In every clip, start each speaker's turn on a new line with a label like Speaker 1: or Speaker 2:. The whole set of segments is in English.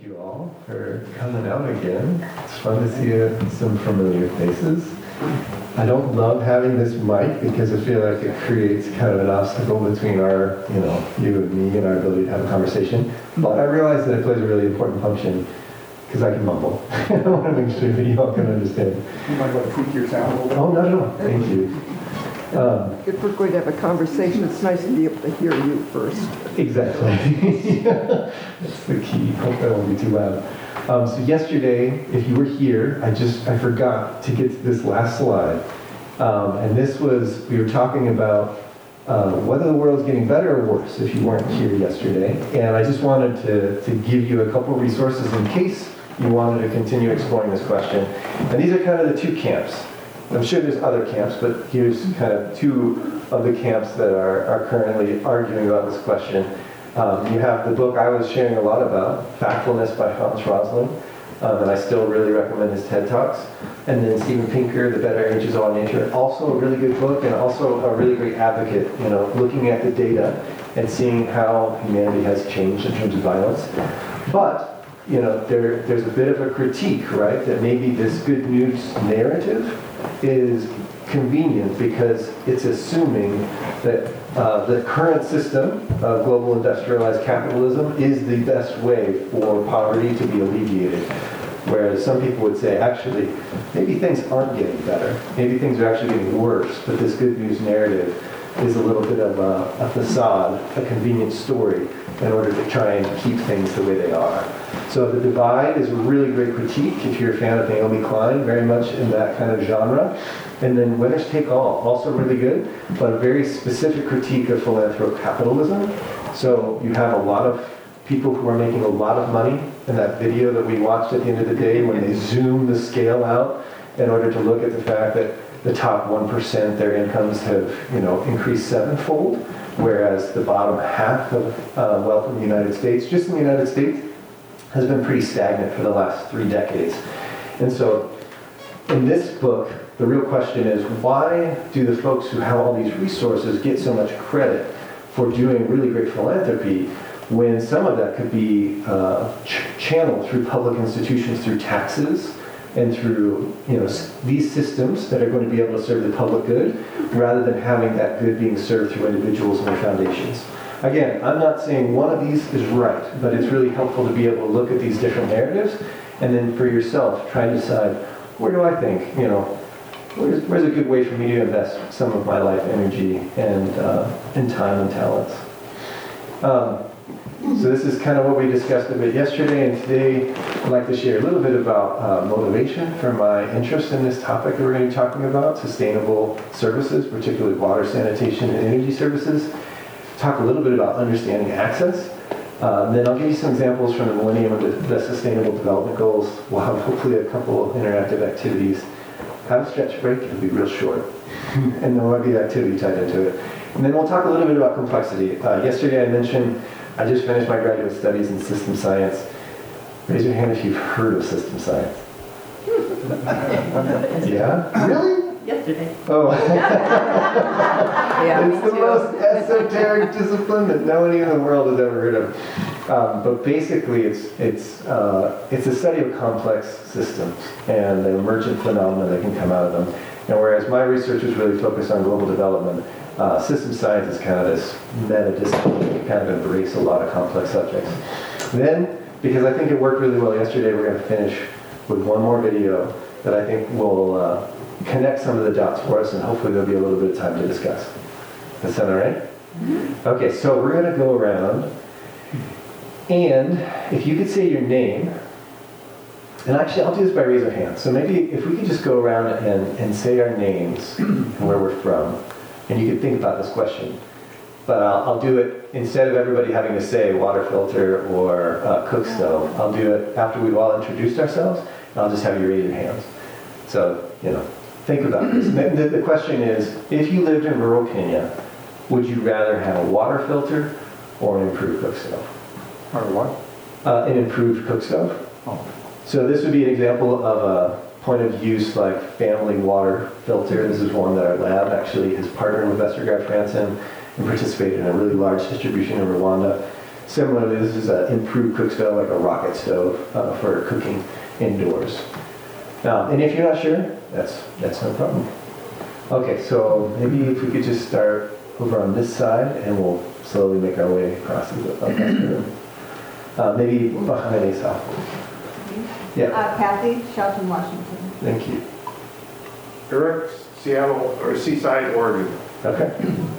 Speaker 1: you all for coming out again. It's fun to see some familiar faces. I don't love having this mic because I feel like it creates kind of an obstacle between our, you and me and our ability to have a conversation. But I realize that it plays a really important function because I can mumble. I want to make sure that you all can understand.
Speaker 2: You might want to tweak your sound a little bit.
Speaker 1: Oh, not at all. Thank you.
Speaker 3: If we're going to have a conversation, it's nice to be able to hear you first.
Speaker 1: Exactly. That's the key. Hope that won't be too loud. So yesterday, if you were here, I forgot to get to this last slide. And this was, we were talking about whether the world's getting better or worse if you weren't here yesterday. And I just wanted to give you a couple of resources in case you wanted to continue exploring this question. And these are kind of the two camps. I'm sure there's other camps, but here's kind of two of the camps that are currently arguing about this question. You have the book I was sharing a lot about, Factfulness by Hans Rosling, and I still really recommend his TED Talks. And then Steven Pinker, The Better Ages of All Nature, also a really good book and also a really great advocate, looking at the data and seeing how humanity has changed in terms of violence. But there's a bit of a critique, right, that maybe this good news narrative is convenient because it's assuming that the current system of global industrialized capitalism is the best way for poverty to be alleviated. Whereas some people would say, actually, maybe things aren't getting better. Maybe things are actually getting worse, but this good news narrative is a little bit of a facade, a convenient story, in order to try and keep things the way they are. So The Divide is a really great critique, if you're a fan of Naomi Klein, very much in that kind of genre. And then Winners Take All, also really good, but a very specific critique of philanthrocapitalism. So you have a lot of people who are making a lot of money in that video that we watched at the end of the day when they zoom the scale out in order to look at the fact that the top 1%, their incomes have increased sevenfold, whereas the bottom half of wealth in the United States, just in the United States, has been pretty stagnant for the last 3 decades. And so in this book, the real question is, why do the folks who have all these resources get so much credit for doing really great philanthropy when some of that could be channeled through public institutions, through taxes, and through these systems that are going to be able to serve the public good, rather than having that good being served through individuals and their foundations. Again, I'm not saying one of these is right, but it's really helpful to be able to look at these different narratives, and then for yourself, try and decide, where do I think, where's a good way for me to invest some of my life energy and time and talents. So this is kind of what we discussed a bit yesterday, and today I'd like to share a little bit about motivation for my interest in this topic that we're going to be talking about, sustainable services, particularly water, sanitation, and energy services. Talk a little bit about understanding access. Then I'll give you some examples from the Millennium and the Sustainable Development Goals. We'll have hopefully a couple of interactive activities. Have a stretch break, it'll be real short. And there might be an activity tied into it. And then we'll talk a little bit about complexity. Yesterday I mentioned I just finished my graduate studies in system science. Raise your hand if you've heard of system science. Yeah? Really?
Speaker 4: Yesterday.
Speaker 1: Oh.
Speaker 3: Yeah,
Speaker 1: It's the most esoteric discipline that nobody in the world has ever heard of. But basically, it's a study of complex systems and the emergent phenomena that can come out of them. And whereas my research is really focused on global development, system science is kind of this meta-discipline that kind of embrace a lot of complex subjects. Then, because I think it worked really well yesterday, we're going to finish with one more video that I think will connect some of the dots for us, and hopefully there'll be a little bit of time to discuss. That sound all right? Mm-hmm. Okay, so we're going to go around, and if you could say your name, and actually I'll do this by raise of hands. So maybe if we could just go around and say our names and where we're from, and you could think about this question. But I'll do it, instead of everybody having to say water filter or cook stove, I'll do it after we've all introduced ourselves, and I'll just have you raise your hands. So, think about this. The question is, if you lived in rural Kenya, would you rather have a water filter or an improved cook stove?
Speaker 2: Or what?
Speaker 1: An improved cook stove.
Speaker 2: Oh.
Speaker 1: So this would be an example of a point of use like family water filter. This is one that our lab actually has partnered with Vestergaard Fransen and participated in a really large distribution in Rwanda. Similarly, this is an improved cook stove, like a rocket stove for cooking indoors. And if you're not sure, that's no problem. Okay, so maybe if we could just start over on this side, and we'll slowly make our way across the room. Maybe behind Asaph. Yeah,
Speaker 4: Kathy, Shelton, Washington.
Speaker 1: thank you.
Speaker 2: Eric, Seattle, or Seaside, Oregon.
Speaker 1: Okay.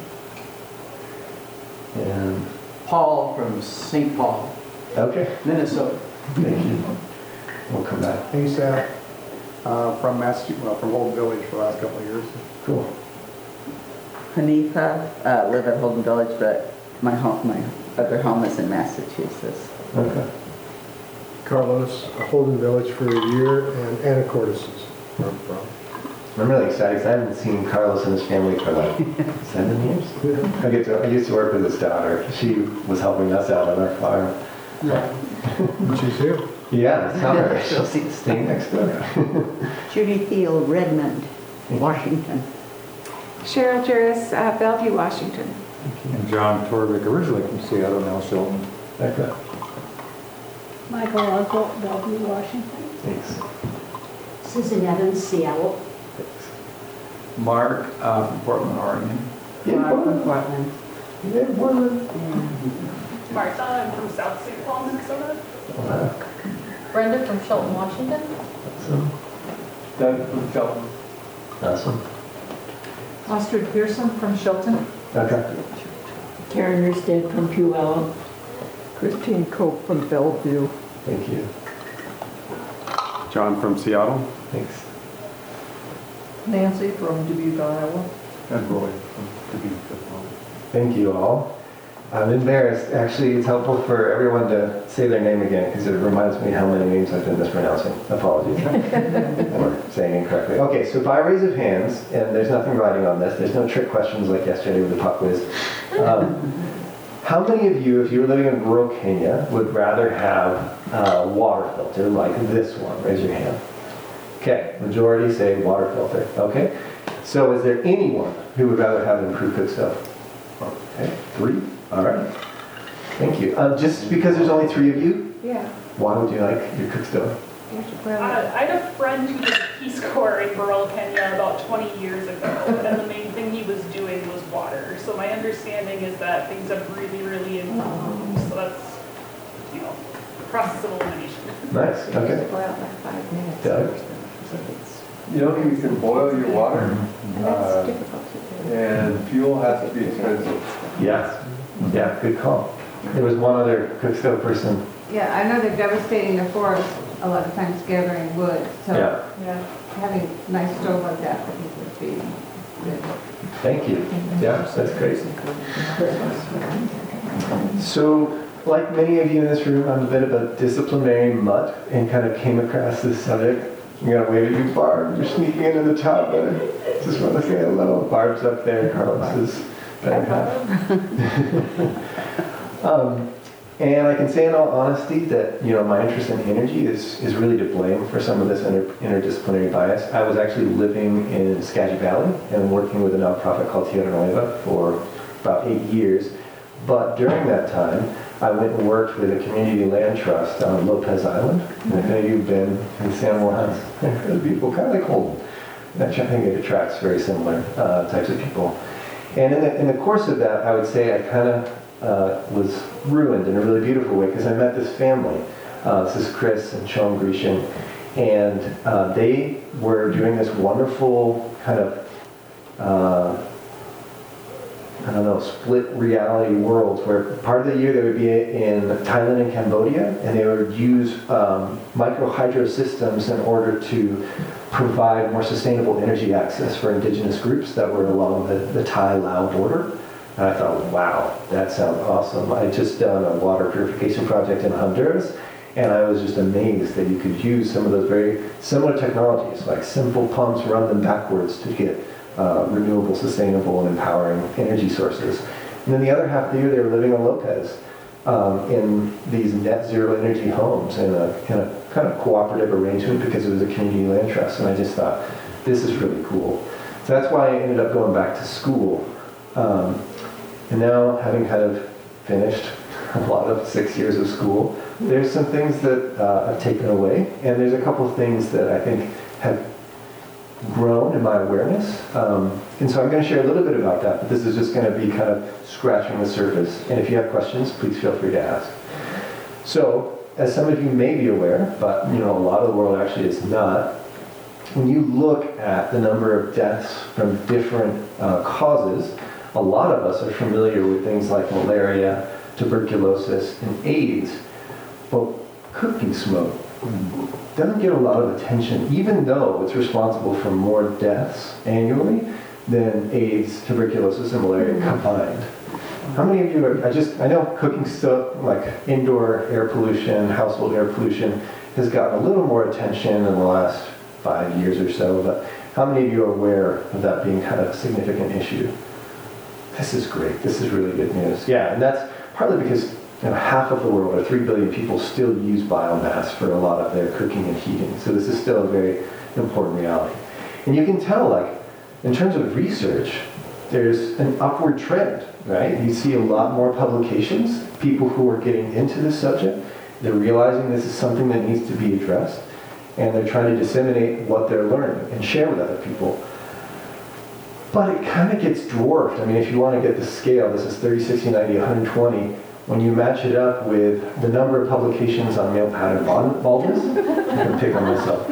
Speaker 1: And,
Speaker 5: Paul from St. Paul,
Speaker 1: okay,
Speaker 5: Minnesota.
Speaker 1: thank you. We'll come back.
Speaker 2: Hey, Sam. From Massachusetts, well, from Holden Village for the last couple of years.
Speaker 1: Cool.
Speaker 6: Hanifa, live at Holden Village, but my other home is in Massachusetts.
Speaker 1: Okay.
Speaker 7: Carlos, Holden Village for a year, and Anacortes is where I'm from.
Speaker 1: I'm really excited because I haven't seen Carlos and his family for like 7 years. I used to work with his daughter. She was helping us out on our farm.
Speaker 7: She's here.
Speaker 1: Yeah, I saw her. She's staying next door.
Speaker 3: Judy Thiel, Redmond, Washington.
Speaker 8: Cheryl Juris, Bellevue, Washington.
Speaker 2: And John Torvik, originally from Seattle, now Shelton.
Speaker 1: Okay.
Speaker 4: Michael Uncle, Bellevue, Washington.
Speaker 1: Thanks.
Speaker 4: Susan Evans, Seattle.
Speaker 1: Thanks.
Speaker 2: Mark from Portland, Oregon.
Speaker 6: Mark from Portland.
Speaker 1: Yeah, Portland.
Speaker 9: Martha, I'm from South St. Paul, Minnesota.
Speaker 1: Wow.
Speaker 9: Brenda from Shelton, Washington.
Speaker 1: Awesome.
Speaker 2: Doug from Shelton.
Speaker 1: Awesome.
Speaker 9: Astrid Pearson from Shelton.
Speaker 1: Okay.
Speaker 3: Karen Erstead from Puyallup. Christine Cope from Bellevue.
Speaker 1: Thank you.
Speaker 2: John from Seattle.
Speaker 1: Thanks.
Speaker 9: Nancy from Dubuque, Iowa.
Speaker 2: And Roy from Dubuque.
Speaker 1: Thank you all. I'm embarrassed. Actually, it's helpful for everyone to say their name again because it reminds me how many names I've been mispronouncing. Apologies. Or saying incorrectly. Okay, so by raise of hands, and there's nothing writing on this, there's no trick questions like yesterday with the pop quiz. How many of you, if you were living in rural Kenya, would rather have a water filter like this one? Raise your hand. Okay, majority say water filter. Okay, so is there anyone who would rather have an improved cook stove? Okay, 3. All right. Thank you. Just because there's only 3 of you,
Speaker 8: Yeah.
Speaker 1: why would you like your cook stove?
Speaker 9: I had a friend who did a Peace Corps in rural Kenya about 20 years ago, and the main thing he was doing was water. So my understanding is that things have really, really improved. So that's, process of elimination.
Speaker 1: Nice. Okay.
Speaker 8: Boil like 5 minutes.
Speaker 1: Doug?
Speaker 10: You know, you can boil your water,
Speaker 8: And that's difficult to do.
Speaker 10: and fuel has to be expensive.
Speaker 1: Yes. Yeah, good call. There was one other cook stove person.
Speaker 4: Yeah, I know they're devastating the forest a lot of times gathering wood, so
Speaker 1: Yeah.
Speaker 4: having a nice stove like that I think would be good.
Speaker 1: Thank you. Yeah, that's great. So, like many of you in this room, I'm a bit of a disciplinary mutt and kind of came across this subject. You gotta wave at you, Barb. You're sneaking into the top. Just want to say hello. Barb's up there. Carlos is better half. And I can say in all honesty that, my interest in energy is really to blame for some of this interdisciplinary bias. I was actually living in Skagit Valley and working with a nonprofit called Tierra Nueva for about 8 years. But during that time, I went and worked with a community land trust on Lopez Island. And if any of you have been in San Juan, they're beautiful, kind of like Holden. I think it attracts very similar types of people. And in the course of that, I would say I kind of was ruined in a really beautiful way because I met this family. This is Chris and Sean Grecian, and they were doing this wonderful kind of split reality worlds where part of the year they would be in Thailand and Cambodia, and they would use micro hydro systems in order to provide more sustainable energy access for indigenous groups that were along the Thai-Lao border. And I thought, wow, that sounds awesome. I just done a water purification project in Honduras, and I was just amazed that you could use some of those very similar technologies, like simple pumps, run them backwards to get renewable, sustainable, and empowering energy sources. And then the other half of the year, they were living on Lopez in these net zero energy homes in a kind of cooperative arrangement because it was a community land trust. And I just thought, this is really cool. So that's why I ended up going back to school. And now, having kind of finished a lot of 6 years of school. There's some things that I've taken away, and there's a couple of things that I think have grown in my awareness. And so I'm going to share a little bit about that, but this is just going to be kind of scratching the surface. And if you have questions, please feel free to ask. So, as some of you may be aware, but a lot of the world actually is not, when you look at the number of deaths from different causes, a lot of us are familiar with things like malaria, tuberculosis, and AIDS. But cooking smoke doesn't get a lot of attention, even though it's responsible for more deaths annually than AIDS, tuberculosis, and malaria combined. How many of you I know cooking stuff like indoor air pollution, household air pollution has gotten a little more attention in the last 5 years or so, but how many of you are aware of that being kind of a significant issue? This is great. This is really good news. Yeah, and that's partly because half of the world, or 3 billion people, still use biomass for a lot of their cooking and heating. So this is still a very important reality. And you can tell, in terms of research, there's an upward trend, right? You see a lot more publications, people who are getting into this subject. They're realizing this is something that needs to be addressed, and they're trying to disseminate what they're learning and share with other people. But it kind of gets dwarfed. I mean, if you want to get the scale, this is 30, 60, 90, 120. When you match it up with the number of publications on male pattern baldness, I'm going to pick on myself.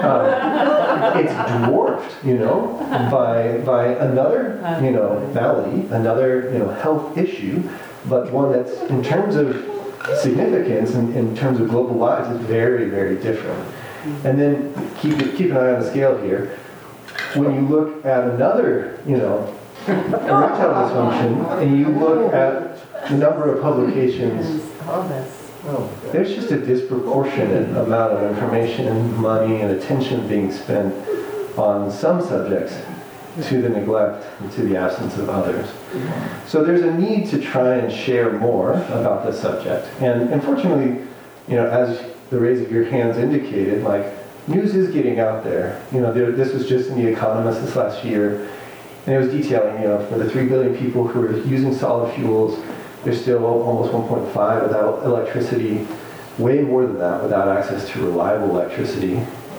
Speaker 1: It's dwarfed, by another, malady, another, health issue, but one that's, in terms of significance, and in terms of global lives, is very, very different. And then keep an eye on the scale here. When you look at another, erectile dysfunction, and you look at the number of publications, there's just a disproportionate amount of information, money, and attention being spent on some subjects to the neglect and to the absence of others. So there's a need to try and share more about this subject. And unfortunately, as the raise of your hands indicated, news is getting out there. This was just in The Economist this last year, and it was detailing, for the 3 billion people who are using solid fuels, there's still almost 1.5 without electricity, way more than that without access to reliable electricity.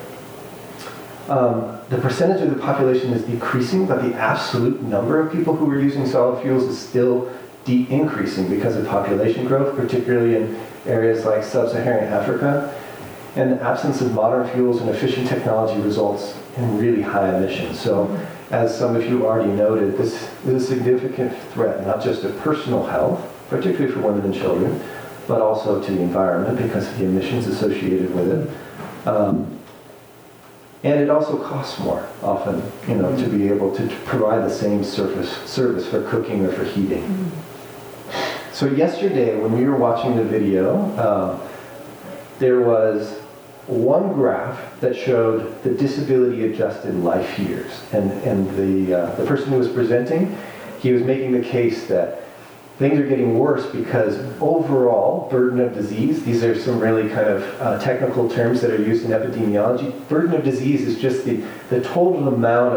Speaker 1: The percentage of the population is decreasing, but the absolute number of people who are using solid fuels is still increasing because of population growth, particularly in areas like sub-Saharan Africa. And the absence of modern fuels and efficient technology results in really high emissions. So, as some of you already noted, this is a significant threat, not just to personal health, particularly for women and children, but also to the environment because of the emissions associated with it. And it also costs more, often, to be able to provide the same service for cooking or for heating. So yesterday, when we were watching the video, there was one graph that showed the disability-adjusted life years. And the person who was presenting, he was making the case that things are getting worse because overall burden of disease, these are some really kind of technical terms that are used in epidemiology. Burden of disease is just the total amount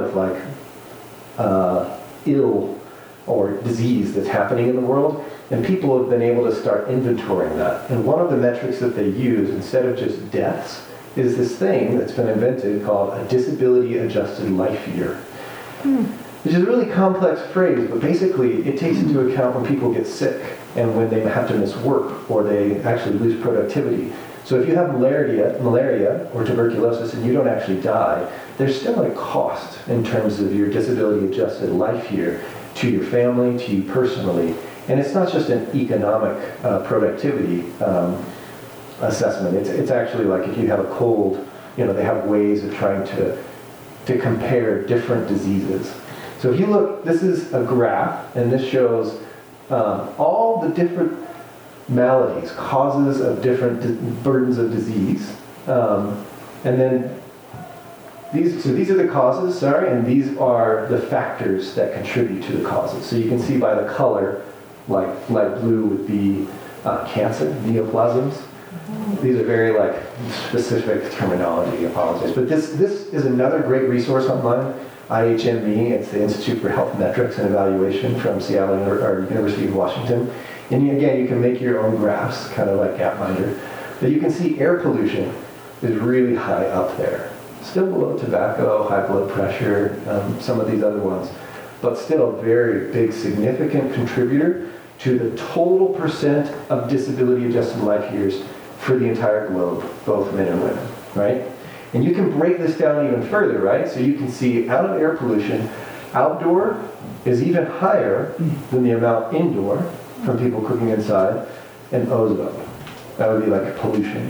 Speaker 1: of ill or disease that's happening in the world. And people have been able to start inventorying that. And one of the metrics that they use, instead of just deaths, is this thing that's been invented called a disability-adjusted life year. Which is a really complex phrase, but basically it takes into account when people get sick and when they have to miss work or they actually lose productivity. So if you have malaria or tuberculosis and you don't actually die, there's still a cost in terms of your disability-adjusted life year to your family, to you personally. And it's not just an economic productivity assessment. It's actually like if you have a cold, they have ways of trying to compare different diseases. So if you look, this is a graph, and this shows all the different maladies, causes of different burdens of disease. And then these are the causes, and these are the factors that contribute to the causes. So you can see by the color, like light blue would be cancer, neoplasms. These are very specific terminology, apologies. But this is another great resource online, IHME, it's the Institute for Health Metrics and Evaluation from Seattle or University of Washington. And again, you can make your own graphs, kind of like Gapminder. But you can see air pollution is really high up there. Still below tobacco, high blood pressure, some of these other ones. But still a very big, significant contributor to the total percent of disability-adjusted life years for the entire globe, both men and women, right? And you can break this down even further, right? So you can see out of air pollution, outdoor is even higher than the amount indoor from people cooking inside, and ozone. That would be like a pollution.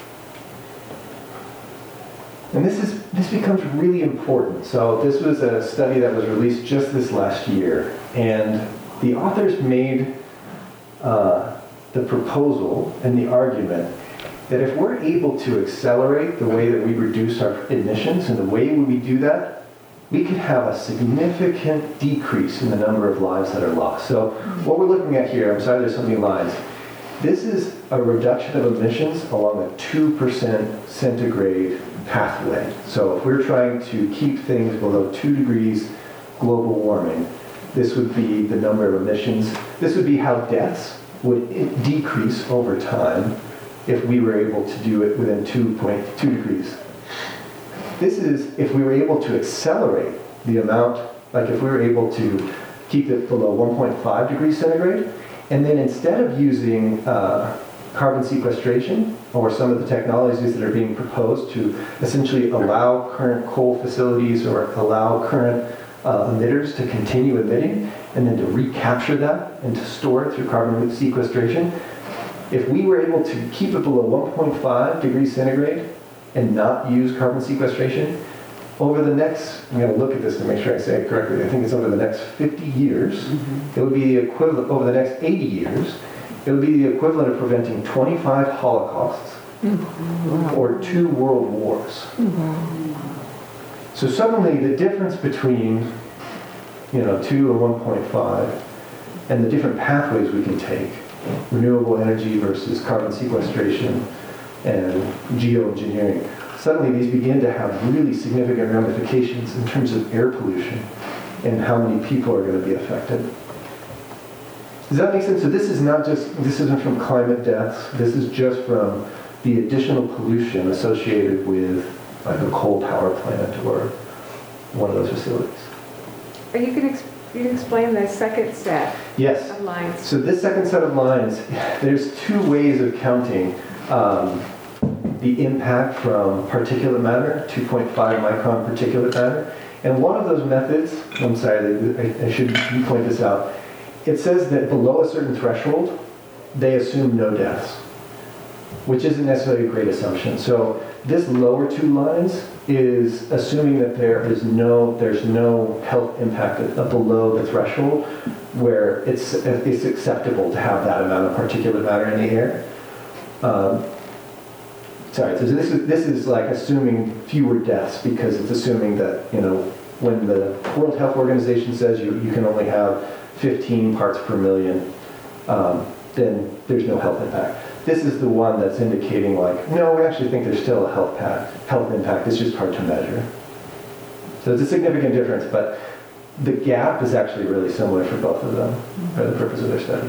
Speaker 1: And this becomes really important. So this was a study that was released just this last year, and the authors made the proposal and the argument that if we're able to accelerate the way that we reduce our emissions, and the way we do that, we could have a significant decrease in the number of lives that are lost. So what we're looking at here, I'm sorry there's so many lines, this is a reduction of emissions along a 2% centigrade pathway. So if we're trying to keep things below 2 degrees global warming, this would be the number of emissions. This would be how deaths would decrease over time if we were able to do it within 2.2 degrees. This is if we were able to accelerate the amount, like if we were able to keep it below 1.5 degrees centigrade, and then instead of using carbon sequestration or some of the technologies that are being proposed to essentially allow current coal facilities or allow current emitters to continue emitting and then to recapture that and to store it through carbon sequestration, if we were able to keep it below 1.5 degrees centigrade and not use carbon sequestration, over the next, I'm going to look at this to make sure I say it correctly, I think it's over the next 50 years, it would be the equivalent, over the next 80 years, it would be the equivalent of preventing 25 Holocausts or 2 world wars. So suddenly the difference between 2 and 1.5 and the different pathways we can take, renewable energy versus carbon sequestration and geoengineering, suddenly these begin to have really significant ramifications in terms of air pollution and how many people are going to be affected. Does that make sense? So this isn't from climate deaths, this is just from the additional pollution associated with like a coal power plant or one of those facilities.
Speaker 8: Are you can explain the second set
Speaker 1: Yes.
Speaker 8: of lines?
Speaker 1: So this second set of lines, there's 2 ways of counting the impact from particulate matter, 2.5 micron particulate matter. And one of those methods, I'm sorry, I should point this out, it says that below a certain threshold, they assume no deaths, which isn't necessarily a great assumption. So this lower 2 lines is assuming that there's no health impact below the threshold where it's acceptable to have that amount of particulate matter in the air. So this is like assuming fewer deaths because it's assuming that, when the World Health Organization says you can only have 15 parts per million, then there's no health impact. This is the one that's indicating like, no, we actually think there's still a health impact, it's just hard to measure. So it's a significant difference, but the gap is actually really similar for both of them for the purpose of their study.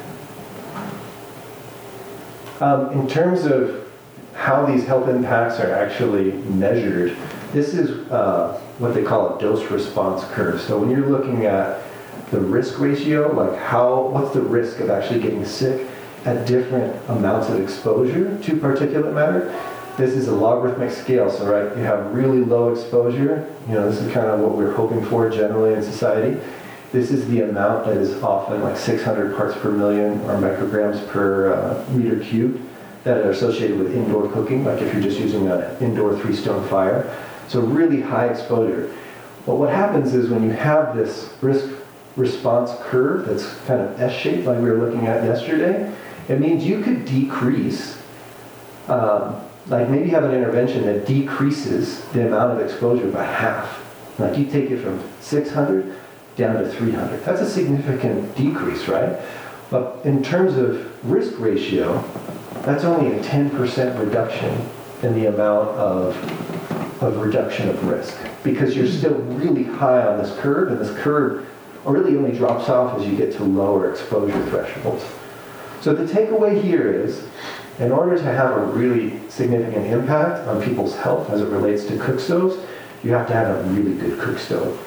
Speaker 1: In terms of how these health impacts are actually measured, this is what they call a dose response curve. So when you're looking at the risk ratio, like what's the risk of actually getting sick at different amounts of exposure to particulate matter, this is a logarithmic scale. So right, you have really low exposure, this is kind of what we're hoping for generally in society. This is the amount that is often like 600 parts per million or micrograms per meter cubed that are associated with indoor cooking, like if you're just using an indoor 3-stone fire. So really high exposure. But what happens is when you have this risk response curve that's kind of S-shaped like we were looking at yesterday, it means you could decrease, like maybe have an intervention that decreases the amount of exposure by half. Like you take it from 600 down to 300. That's a significant decrease, right? But in terms of risk ratio, that's only a 10% reduction in the amount of reduction of risk because you're still really high on this curve, and this curve really only drops off as you get to lower exposure thresholds. So the takeaway here is, in order to have a really significant impact on people's health as it relates to cook stoves, you have to have a really good cook stove.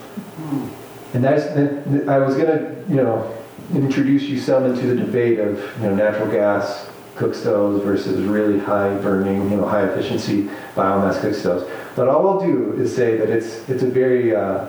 Speaker 1: And I was gonna, introduce you some into the debate of, natural gas cook stoves versus really high burning, high efficiency biomass cook stoves. But all I'll do is say that it's a very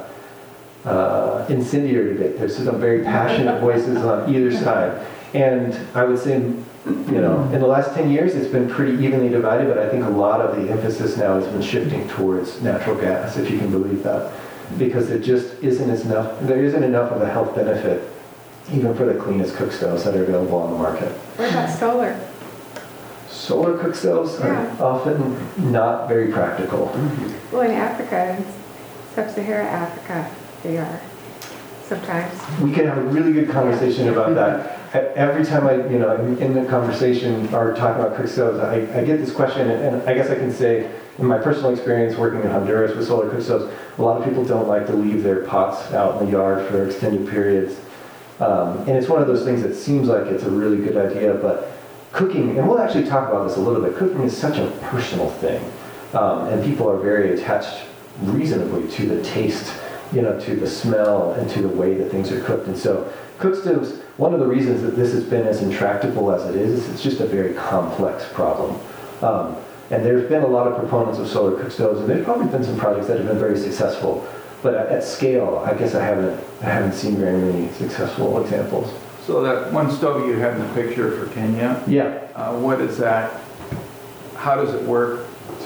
Speaker 1: incendiary debate. There's some very passionate voices on either side. And I would say, in the last 10 years, it's been pretty evenly divided, but I think a lot of the emphasis now has been shifting towards natural gas, if you can believe that. Because it just isn't enough, there isn't enough of a health benefit, even for the cleanest cook stoves that are available on the market.
Speaker 8: What about solar?
Speaker 1: Solar cook stoves are
Speaker 8: Yeah.
Speaker 1: often not very practical.
Speaker 8: Well, in Africa, in sub-Saharan Africa, they are sometimes.
Speaker 1: We can have a really good conversation about that. Every time I'm in the conversation or talking about cook stoves, I get this question, and I guess I can say, in my personal experience working in Honduras with solar cook stoves, a lot of people don't like to leave their pots out in the yard for extended periods. And it's one of those things that seems like it's a really good idea, but cooking, and we'll actually talk about this a little bit, cooking is such a personal thing. And people are very attached reasonably to the taste, to the smell and to the way that things are cooked. And so cook stoves, one of the reasons that this has been as intractable as it is it's just a very complex problem. And there's been a lot of proponents of solar cook stoves, and there's probably been some projects that have been very successful. But at scale, I guess I haven't seen very many successful examples.
Speaker 11: So that one stove you had in the picture for Kenya,
Speaker 1: Yeah.
Speaker 11: what is that? How does it work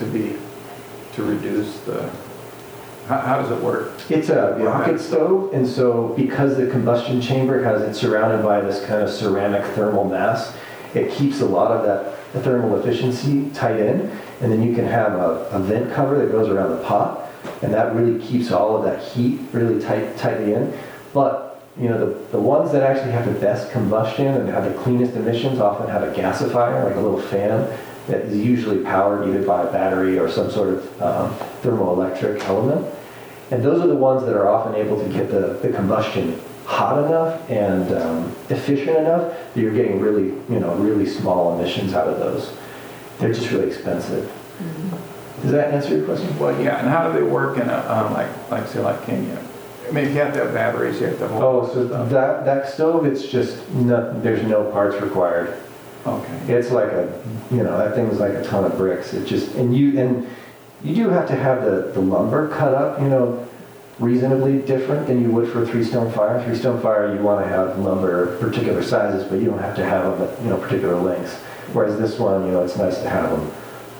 Speaker 11: to reduce the, how does it work?
Speaker 1: It's a rocket stove, and so because the combustion chamber it's surrounded by this kind of ceramic thermal mass, it keeps a lot of that thermal efficiency tight in, and then you can have a vent cover that goes around the pot, and that really keeps all of that heat really tightly in. But the ones that actually have the best combustion and have the cleanest emissions often have a gasifier, like a little fan, that is usually powered either by a battery or some sort of thermoelectric element. And those are the ones that are often able to get the combustion hot enough and efficient enough that you're getting really, really small emissions out of those. They're just really expensive. Mm-hmm. Does that answer your question?
Speaker 11: Well, yeah, and how do they work in a, like Kenya? I mean, if you have to have batteries, you have to have...
Speaker 1: Oh, so that stove, it's just, there's no parts required.
Speaker 11: Okay.
Speaker 1: It's like that thing is like a ton of bricks. It just, and you do have to have the lumber cut up, reasonably different than you would for a three-stone fire. Three-stone fire, you want to have lumber particular sizes, but you don't have to have them at, particular lengths. Whereas this one, it's nice to have them,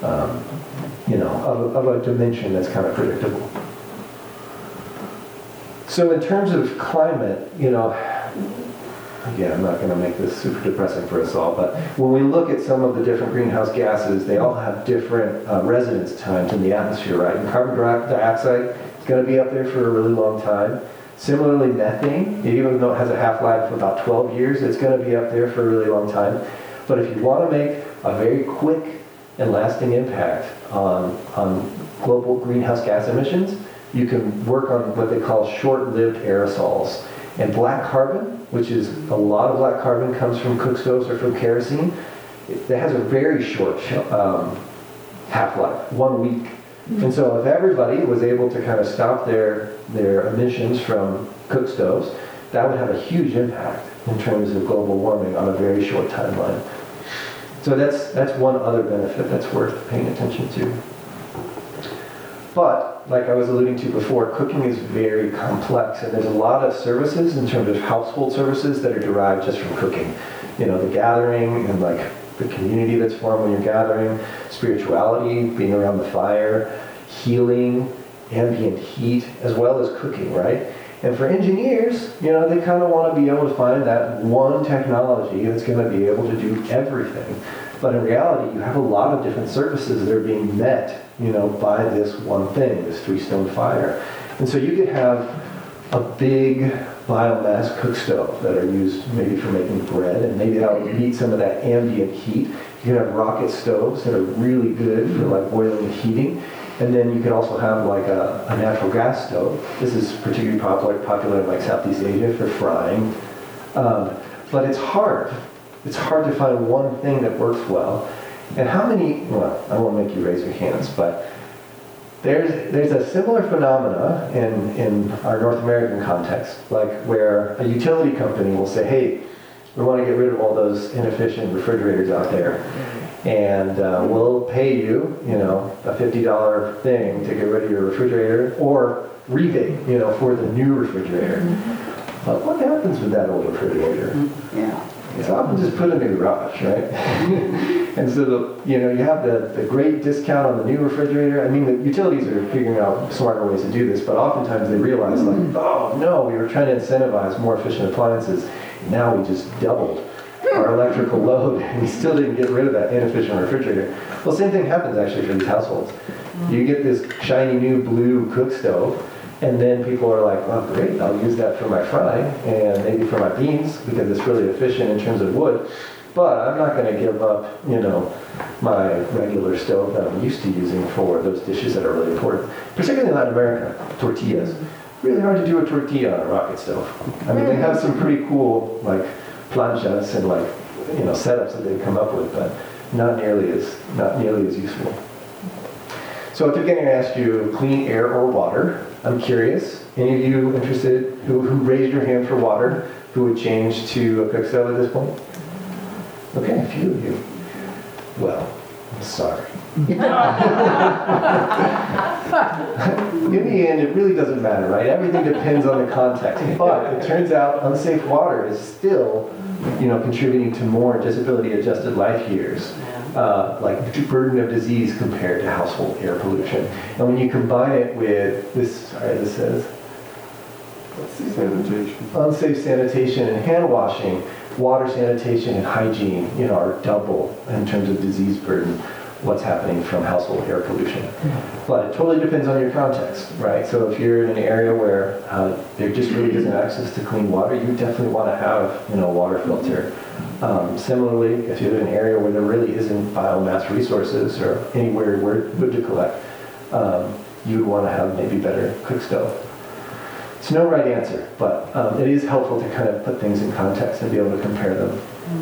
Speaker 1: of a dimension that's kind of predictable. So in terms of climate, again, I'm not going to make this super depressing for us all, but when we look at some of the different greenhouse gases, they all have different residence times in the atmosphere, right? And carbon dioxide is going to be up there for a really long time. Similarly, methane, even though it has a half-life of about 12 years, it's going to be up there for a really long time. But if you want to make a very quick and lasting impact on global greenhouse gas emissions, you can work on what they call short-lived aerosols. And black carbon, which is a lot of black carbon comes from cook stoves or from kerosene, it has a very short half-life, 1 week. And so if everybody was able to kind of stop their emissions from cook stoves, that would have a huge impact in terms of global warming on a very short timeline. So that's one other benefit that's worth paying attention to. But, like I was alluding to before, cooking is very complex, and there's a lot of services in terms of household services that are derived just from cooking. The gathering and like the community that's formed when you're gathering, spirituality, being around the fire, healing, ambient heat, as well as cooking, right? And for engineers, they kind of want to be able to find that one technology that's going to be able to do everything. But in reality, you have a lot of different services that are being met, by this one thing, this three-stone fire. And so you could have a big biomass cook stove that are used maybe for making bread, and maybe that would meet some of that ambient heat. You can have rocket stoves that are really good for like boiling and heating. And then you can also have like a natural gas stove. This is particularly popular in like Southeast Asia for frying. But it's hard it's hard to find one thing that works well. And how many, well, I won't make you raise your hands, but there's a similar phenomena in our North American context, like where a utility company will say, hey, we want to get rid of all those inefficient refrigerators out there, and we'll pay you, a $50 thing to get rid of your refrigerator, or rebate, for the new refrigerator. But what happens with that old refrigerator?
Speaker 6: Yeah.
Speaker 1: It's often just put in the garage, right? And so, you have the great discount on the new refrigerator. I mean, the utilities are figuring out smarter ways to do this, but oftentimes they realize, like, oh no, we were trying to incentivize more efficient appliances. Now we just doubled our electrical load, and we still didn't get rid of that inefficient refrigerator. Well, same thing happens actually for these households. You get this shiny new blue cook stove, and then people are like, well, great, I'll use that for my fry and maybe for my beans because it's really efficient in terms of wood, but I'm not going to give up, my regular stove that I'm used to using for those dishes that are really important. Particularly in Latin America, tortillas. Really hard to do a tortilla on a rocket stove. I mean, they have some pretty cool, like, planchas and, like, setups that they've come up with, but not nearly as useful. So at the beginning I asked you clean air or water. I'm curious, any of you interested who raised your hand for water, who would change to a cook stove at this point? Okay, a few of you. Well, I'm sorry. In the end, it really doesn't matter, right? Everything depends on the context. But it turns out unsafe water is still, contributing to more disability-adjusted life years, like burden of disease compared to household air pollution. And when you combine it with this says
Speaker 10: Sanitation.
Speaker 1: unsafe sanitation and hand washing, water sanitation and hygiene, are double in terms of disease burden. What's happening from household air pollution. But it totally depends on your context, right? So if you're in an area where there just really isn't access to clean water, you definitely want to have, a water filter. Similarly, if you're in an area where there really isn't biomass resources or anywhere where wood to collect, you would want to have maybe better cook stove. It's no right answer, but it is helpful to kind of put things in context and be able to compare them.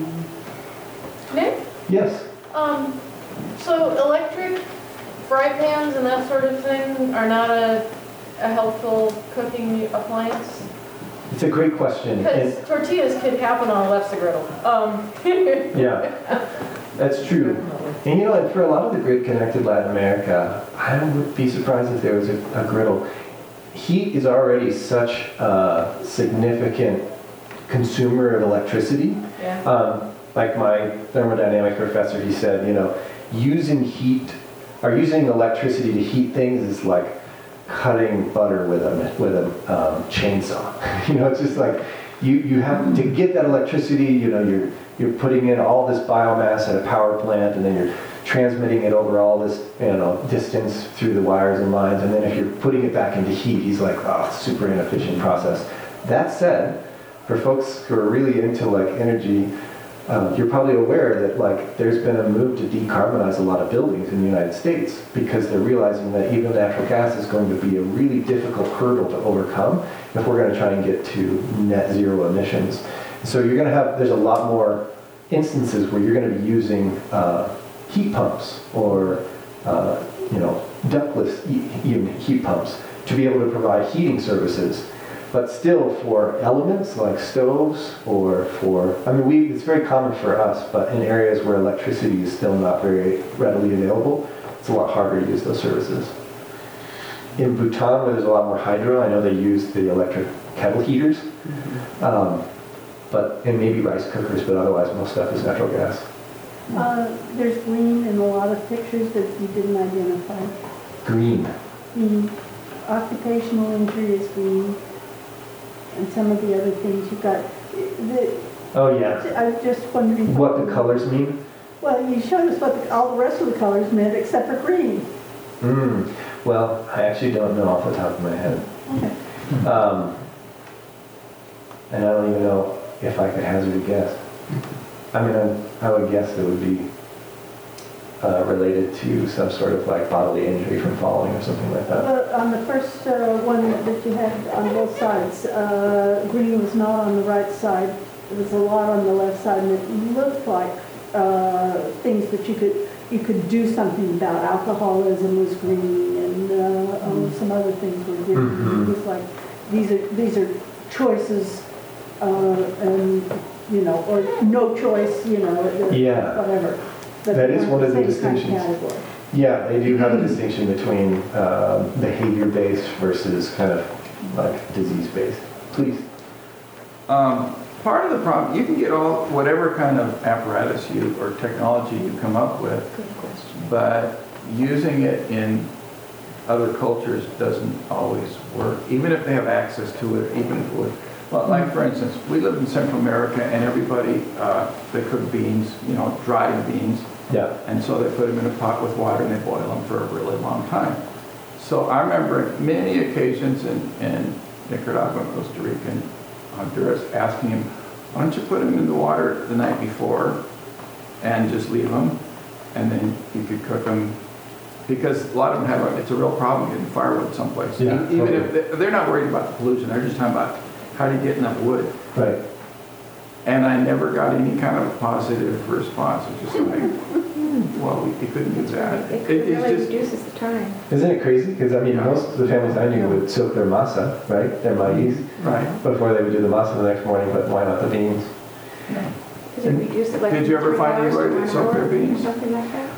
Speaker 12: Nick?
Speaker 1: Yes?
Speaker 12: So electric fry pans and that sort of thing are not a helpful cooking appliance?
Speaker 1: It's a great question.
Speaker 12: Because tortillas could happen on a lefse griddle.
Speaker 1: Yeah, that's true. And for a lot of the grid connected Latin America, I would be surprised if there was a griddle. Heat is already such a significant consumer of electricity.
Speaker 12: Yeah.
Speaker 1: Like my thermodynamic professor, he said, using electricity to heat things is like cutting butter with a chainsaw. It's just like you have to get that electricity. You're putting in all this biomass at a power plant, and then you're transmitting it over all this distance through the wires and lines, and then if you're putting it back into heat, he's like, oh, it's a super inefficient process. That said, for folks who are really into like energy. You're probably aware that there's been a move to decarbonize a lot of buildings in the United States because they're realizing that even natural gas is going to be a really difficult hurdle to overcome if we're going to try and get to net zero emissions. So you're going to there's a lot more instances where you're going to be using heat pumps or ductless heat pumps to be able to provide heating services. But still, for elements like stoves or it's very common for us, but in areas where electricity is still not very readily available, it's a lot harder to use those services. In Bhutan, where there's a lot more hydro, I know they use the electric kettle heaters, and maybe rice cookers, but otherwise most stuff is natural gas.
Speaker 13: There's green in a lot of pictures that you didn't identify.
Speaker 1: Green.
Speaker 13: Occupational injury is green. And some of the other things you've got.
Speaker 1: Oh yeah.
Speaker 13: I was just wondering.
Speaker 1: What the colors mean?
Speaker 13: Well, you showed us what all the rest of the colors meant except for green.
Speaker 1: Well, I actually don't know off the top of my head.
Speaker 13: Okay.
Speaker 1: And I don't even know if I could hazard a guess. I mean, I would guess it would be related to some sort of like bodily injury from falling or something like that.
Speaker 13: Well, on the first one that you had on both sides, green was not on the right side. there was a lot on the left side, and it looked like things that you could do something about. Alcoholism was green, and some other things were green. It was like, these are choices, and, you know, or no choice, you know,
Speaker 1: Yeah.
Speaker 13: whatever. But
Speaker 1: That is one of the
Speaker 13: same kind
Speaker 1: distinctions.
Speaker 13: category.
Speaker 1: Yeah, they do have a distinction between behavior-based versus kind of like disease-based. Please.
Speaker 11: Part of the problem, you can get whatever kind of apparatus or technology you come up with, but using it in other cultures doesn't always work, even if they have access to it, even if it would. Well, like for instance, we live in Central America, and everybody, they cook beans, you know, dried beans.
Speaker 1: Yeah.
Speaker 11: And so they put them in a pot with water and they boil them for a really long time. So I remember many occasions in Nicaragua, Costa Rica, and Honduras asking him, why don't you put them in the water the night before and just leave them, and then you could cook them. Because a lot of them it's a real problem getting firewood someplace.
Speaker 1: Yeah,
Speaker 11: Even
Speaker 1: totally.
Speaker 11: if they're not worried about the pollution, they're just talking about how do you get enough wood.
Speaker 1: Right.
Speaker 11: And I never got any kind of positive response. It's just like, well, we couldn't do that.
Speaker 8: It
Speaker 11: It's
Speaker 8: really
Speaker 11: just,
Speaker 8: reduces the time.
Speaker 1: Isn't it crazy? Because I mean,
Speaker 11: Yeah.
Speaker 1: most of the families I knew would soak their masa, right? Their maize,
Speaker 11: right.
Speaker 1: before they would do the masa the next morning, but why not the beans?
Speaker 8: Does it reduce it like
Speaker 11: Did you ever
Speaker 8: 3
Speaker 11: find
Speaker 8: hours to
Speaker 11: anybody that
Speaker 8: 1
Speaker 11: soaked their
Speaker 8: hour,
Speaker 11: beans?
Speaker 8: something like that?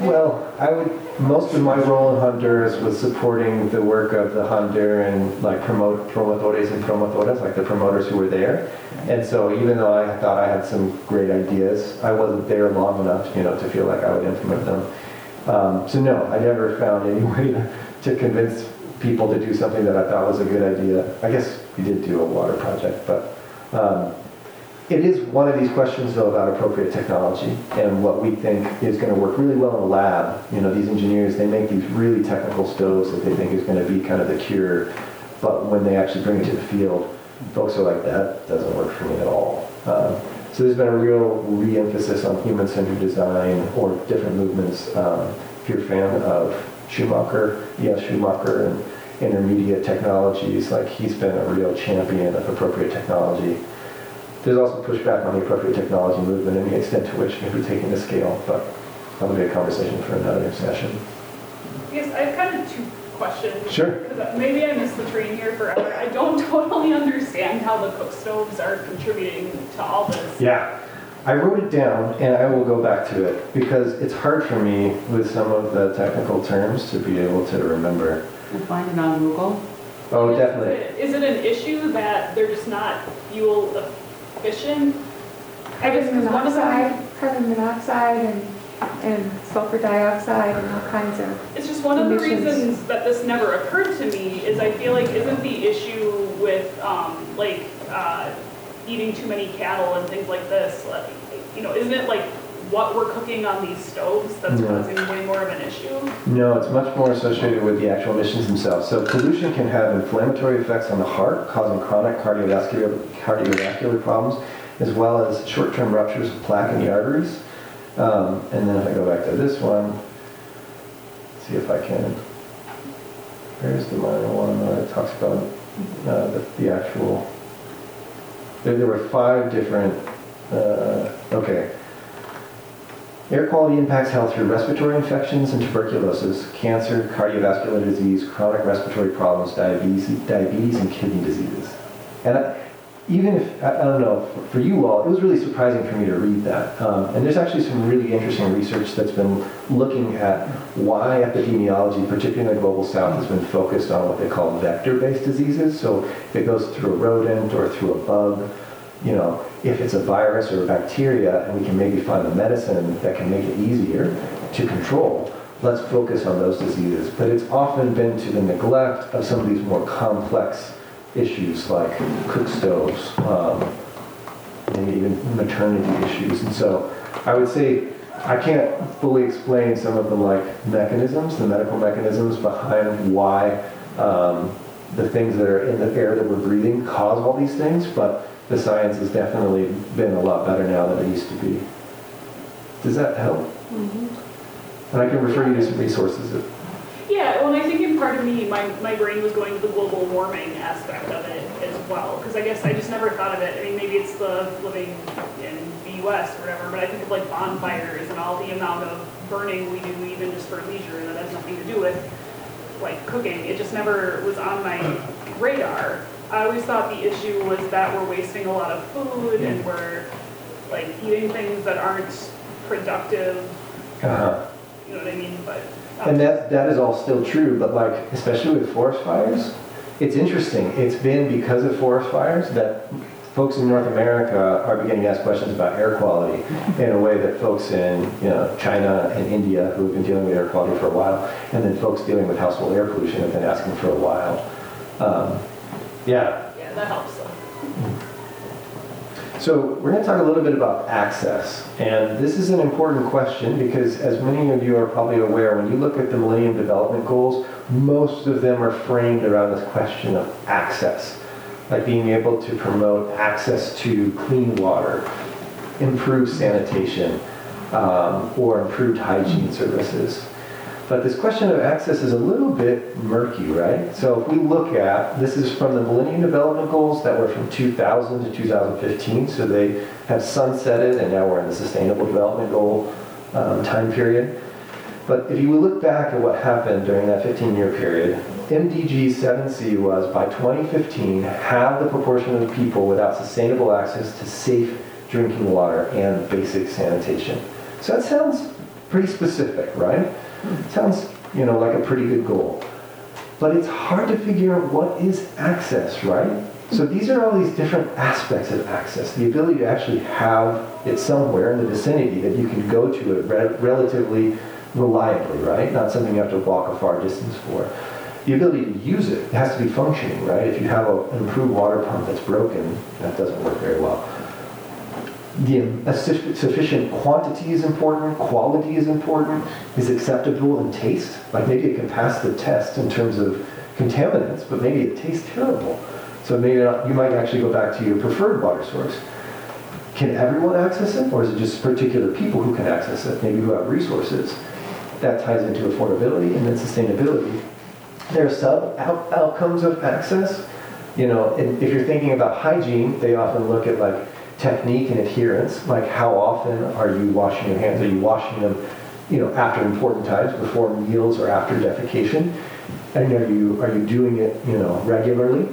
Speaker 1: Most of my role in Honduras was supporting the work of the Honduran, like promotores and promotoras, like the promoters who were there. And so even though I thought I had some great ideas, I wasn't there long enough, you know, to feel like I would implement them. So no, I never found any way to convince people to do something that I thought was a good idea. I guess we did do a water project, but it is one of these questions, though, about appropriate technology and what we think is going to work really well in the lab. You know, these engineers, they make these really technical stoves that they think is going to be kind of the cure, but when they actually bring it to the field, folks are like, that doesn't work for me at all. So there's been a real re-emphasis on human-centered design or different movements. If you're a fan of Schumacher, Schumacher and intermediate technologies, like he's been a real champion of appropriate technology. There's also pushback on the appropriate technology movement and the extent to which it can be taken to scale, but that'll be a conversation for another session.
Speaker 9: Yes, I have kind of 2 questions.
Speaker 1: Sure.
Speaker 9: Because maybe I missed the train here forever. I don't totally understand how the cook stoves are contributing to all this.
Speaker 1: Yeah, I wrote it down and I will go back to it because it's hard for me with some of the technical terms to be able to remember.
Speaker 6: We'll find it on Google.
Speaker 1: Oh, definitely.
Speaker 9: Is it an issue that they're just not fuel efficient? I guess
Speaker 8: Carbon
Speaker 9: 'cause one of
Speaker 8: monoxide and sulfur dioxide and all kinds of.
Speaker 9: It's just one of the
Speaker 8: emissions.
Speaker 9: reasons that this never occurred to me is I feel like isn't the issue with eating too many cattle and things like this, you know, isn't it like what we're cooking on these stoves that's
Speaker 1: No.
Speaker 9: causing way more of an issue?
Speaker 1: No, it's much more associated with the actual emissions themselves. So pollution can have inflammatory effects on the heart, causing chronic cardiovascular problems, as well as short-term ruptures of plaque in the arteries. And then if I go back to this one, see if I can, where's the minor one that talks about the actual, there were 5 different, okay. Air quality impacts health through respiratory infections and tuberculosis, cancer, cardiovascular disease, chronic respiratory problems, diabetes, and kidney diseases. And even if, I don't know, for you all, it was really surprising for me to read that. And there's actually some really interesting research that's been looking at why epidemiology, particularly in the global south, has been focused on what they call vector-based diseases. So if it goes through a rodent or through a bug, you know, if it's a virus or a bacteria and we can maybe find a medicine that can make it easier to control, let's focus on those diseases. But it's often been to the neglect of some of these more complex issues like cook stoves, maybe even maternity issues. And so I would say I can't fully explain some of the mechanisms, the medical mechanisms behind why the things that are in the air that we're breathing cause all these things, but the science has definitely been a lot better now than it used to be. Does that help? Mm-hmm. And I can refer you to some resources.
Speaker 9: Yeah, well, and I think in part of me, my brain was going to the global warming aspect of it as well, because I guess I just never thought of it. I mean, maybe it's the living in the US or whatever, but I think of like bonfires and all the amount of burning we do even just for leisure that has nothing to do with like cooking. It just never was on my radar. I always thought the issue was that we're wasting a lot of food and we're like eating things that aren't productive.
Speaker 1: Uh-huh.
Speaker 9: You know what I mean? But
Speaker 1: And that is all still true, but like, especially with forest fires, it's interesting. It's been because of forest fires that folks in North America are beginning to ask questions about air quality in a way that folks in China and India, who have been dealing with air quality for a while, and then folks dealing with household air pollution have been asking for a while. Yeah.
Speaker 9: yeah, that helps.
Speaker 1: So we're going to talk a little bit about access. And this is an important question because, as many of you are probably aware, when you look at the Millennium Development Goals, most of them are framed around this question of access. Like being able to promote access to clean water, improved sanitation, or improved hygiene services. But this question of access is a little bit murky, right? So if we look at, this is from the Millennium Development Goals that were from 2000 to 2015, so they have sunsetted and now we're in the Sustainable Development Goal time period. But if you look back at what happened during that 15-year period, MDG 7C was, by 2015, halve the proportion of people without sustainable access to safe drinking water and basic sanitation. So that sounds pretty specific, right? Sounds, like a pretty good goal. But it's hard to figure out what is access, right? So these are all these different aspects of access. The ability to actually have it somewhere in the vicinity that you can go to it relatively reliably, right? Not something you have to walk a far distance for. The ability to use it has to be functioning, right? If you have an improved water pump that's broken, that doesn't work very well. A sufficient quantity is important, quality is important, is acceptable in taste. Like maybe it can pass the test in terms of contaminants, but maybe it tastes terrible. So maybe you might actually go back to your preferred water source. Can everyone access it, or is it just particular people who can access it, maybe who have resources? That ties into affordability and then sustainability. There are sub-outcomes of access. And if you're thinking about hygiene, they often look at like technique and adherence, like how often are you washing your hands? Are you washing them, after important times, before meals or after defecation? And are you doing it, regularly?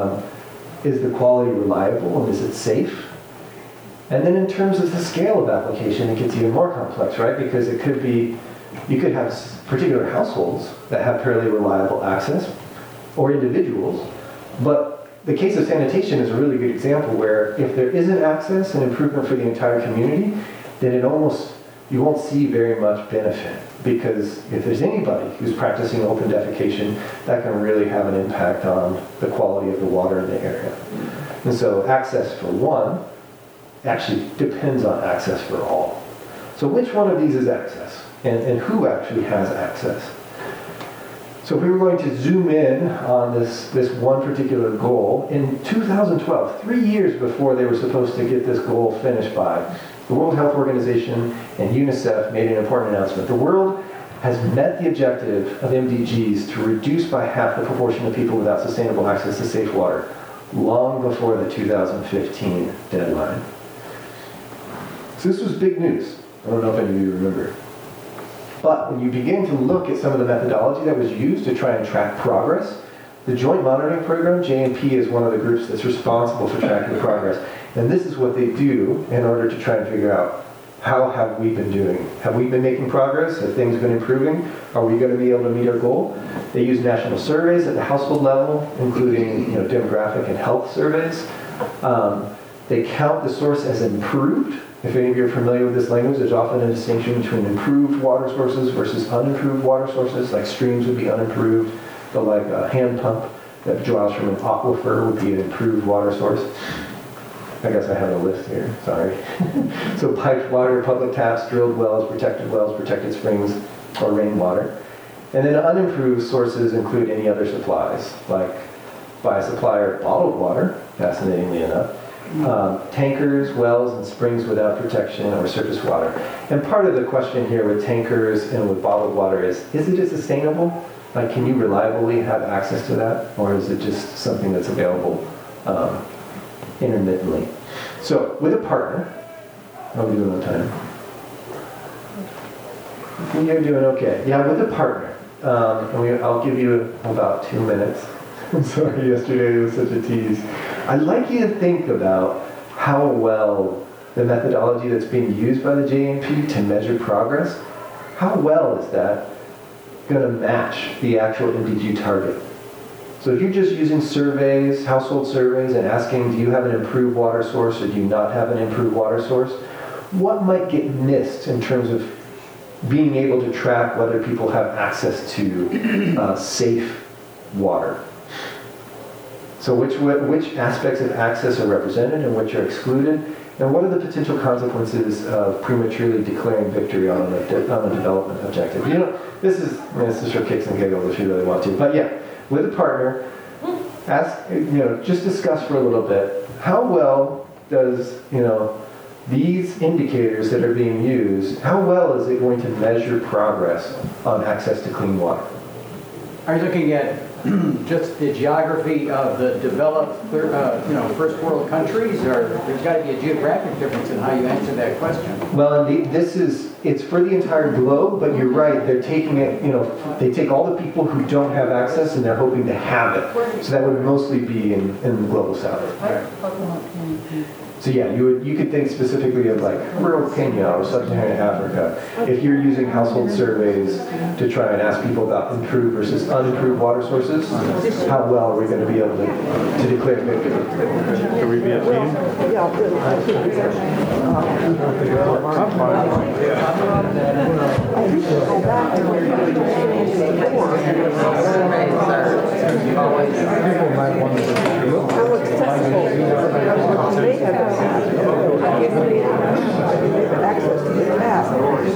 Speaker 1: Is the quality reliable and is it safe? And then in terms of the scale of application, it gets even more complex, right? Because you could have particular households that have fairly reliable access, or individuals, but the case of sanitation is a really good example where if there isn't access and improvement for the entire community, then you won't see very much benefit. Because if there's anybody who's practicing open defecation, that can really have an impact on the quality of the water in the area. And so access for one actually depends on access for all. So which one of these is access? And who actually has access? So if we were going to zoom in on this one particular goal, in 2012, 3 years before they were supposed to get this goal finished by, the World Health Organization and UNICEF made an important announcement. The world has met the objective of MDGs to reduce by half the proportion of people without sustainable access to safe water, long before the 2015 deadline. So this was big news. I don't know if any of you remember. But when you begin to look at some of the methodology that was used to try and track progress, the Joint Monitoring Program, JMP, is one of the groups that's responsible for tracking progress. And this is what they do in order to try and figure out, how have we been doing? Have we been making progress? Have things been improving? Are we going to be able to meet our goal? They use national surveys at the household level, including demographic and health surveys. They count the source as improved. If any of you are familiar with this language, there's often a distinction between improved water sources versus unimproved water sources. Like streams would be unimproved, but like a hand pump that draws from an aquifer would be an improved water source. I guess I have a list here, sorry. So piped water, public taps, drilled wells, protected springs, or rainwater. And then unimproved sources include any other supplies, like by a supplier of bottled water, fascinatingly enough, tankers, wells, and springs without protection, or surface water. And part of the question here with tankers and with bottled water is it sustainable? Like, can you reliably have access to that? Or is it just something that's available intermittently? So with a partner, how are we doing on time? You're doing okay. Yeah, with a partner. I'll give you about 2 minutes. I'm sorry, yesterday was such a tease. I'd like you to think about how well the methodology that's being used by the JNP to measure progress, how well is that going to match the actual MDG target? So if you're just using surveys, household surveys, and asking, do you have an improved water source or do you not have an improved water source, what might get missed in terms of being able to track whether people have access to safe water? So which aspects of access are represented and which are excluded? And what are the potential consequences of prematurely declaring victory on a development objective? You know, this is for kicks and giggles if you really want to. But yeah, with a partner, just discuss for a little bit, how well does, these indicators that are being used, how well is it going to measure progress on access to clean water?
Speaker 5: Are you looking at just the geography of the developed, first world countries, or there's got to be a geographic difference in how you answer that question?
Speaker 1: Well, it's for the entire globe, but you're right, they're taking it, they take all the people who don't have access and they're hoping to have it. So that would mostly be in the global south. So yeah, you could think specifically of like rural Kenya or sub-Saharan Africa. If you're using household surveys to try and ask people about improved versus unimproved water sources, how well are we going to be able to declare victory?
Speaker 2: Could we be a team?
Speaker 6: People might want
Speaker 3: access to the map,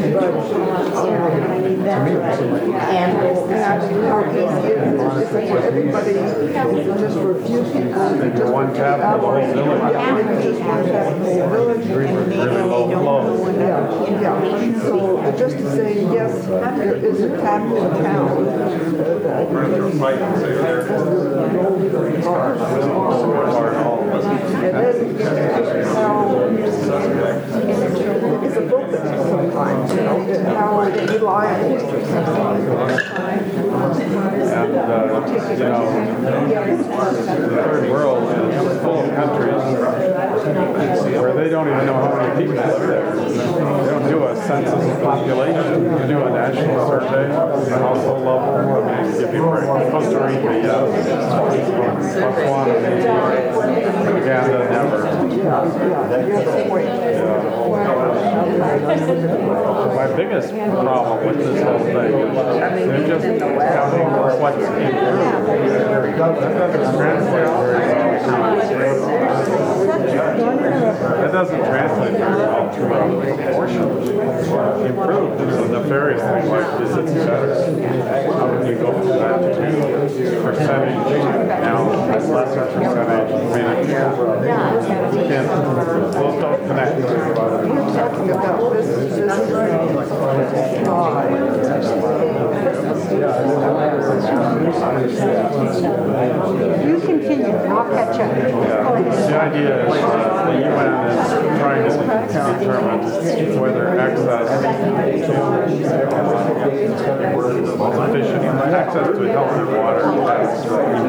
Speaker 3: everybody just for a few people.
Speaker 2: One tap for the whole village.
Speaker 3: Just one tap for the whole village.
Speaker 2: Very low flow.
Speaker 3: Yeah, so just to say, yes, there is a tap in town. And then it's a book that's sometimes, how they rely on history sometimes.
Speaker 2: And, the third world is full of countries where they don't even know how many people live there. They don't do a census of population. You do a national survey at the household level. I mean, if you were in Costa Rica, yes. Botswana, Uganda, never. My biggest problem with this whole thing is they're just counting what's improved. That doesn't translate very well to proportions. Improved is a nefarious thing like this, it's better. How can you go from that to percentage now, that's lesser percentage? Those don't connect.
Speaker 3: We're talking about this You continue, I'll catch up.
Speaker 2: The idea is the UN is trying to determine whether access to health and water is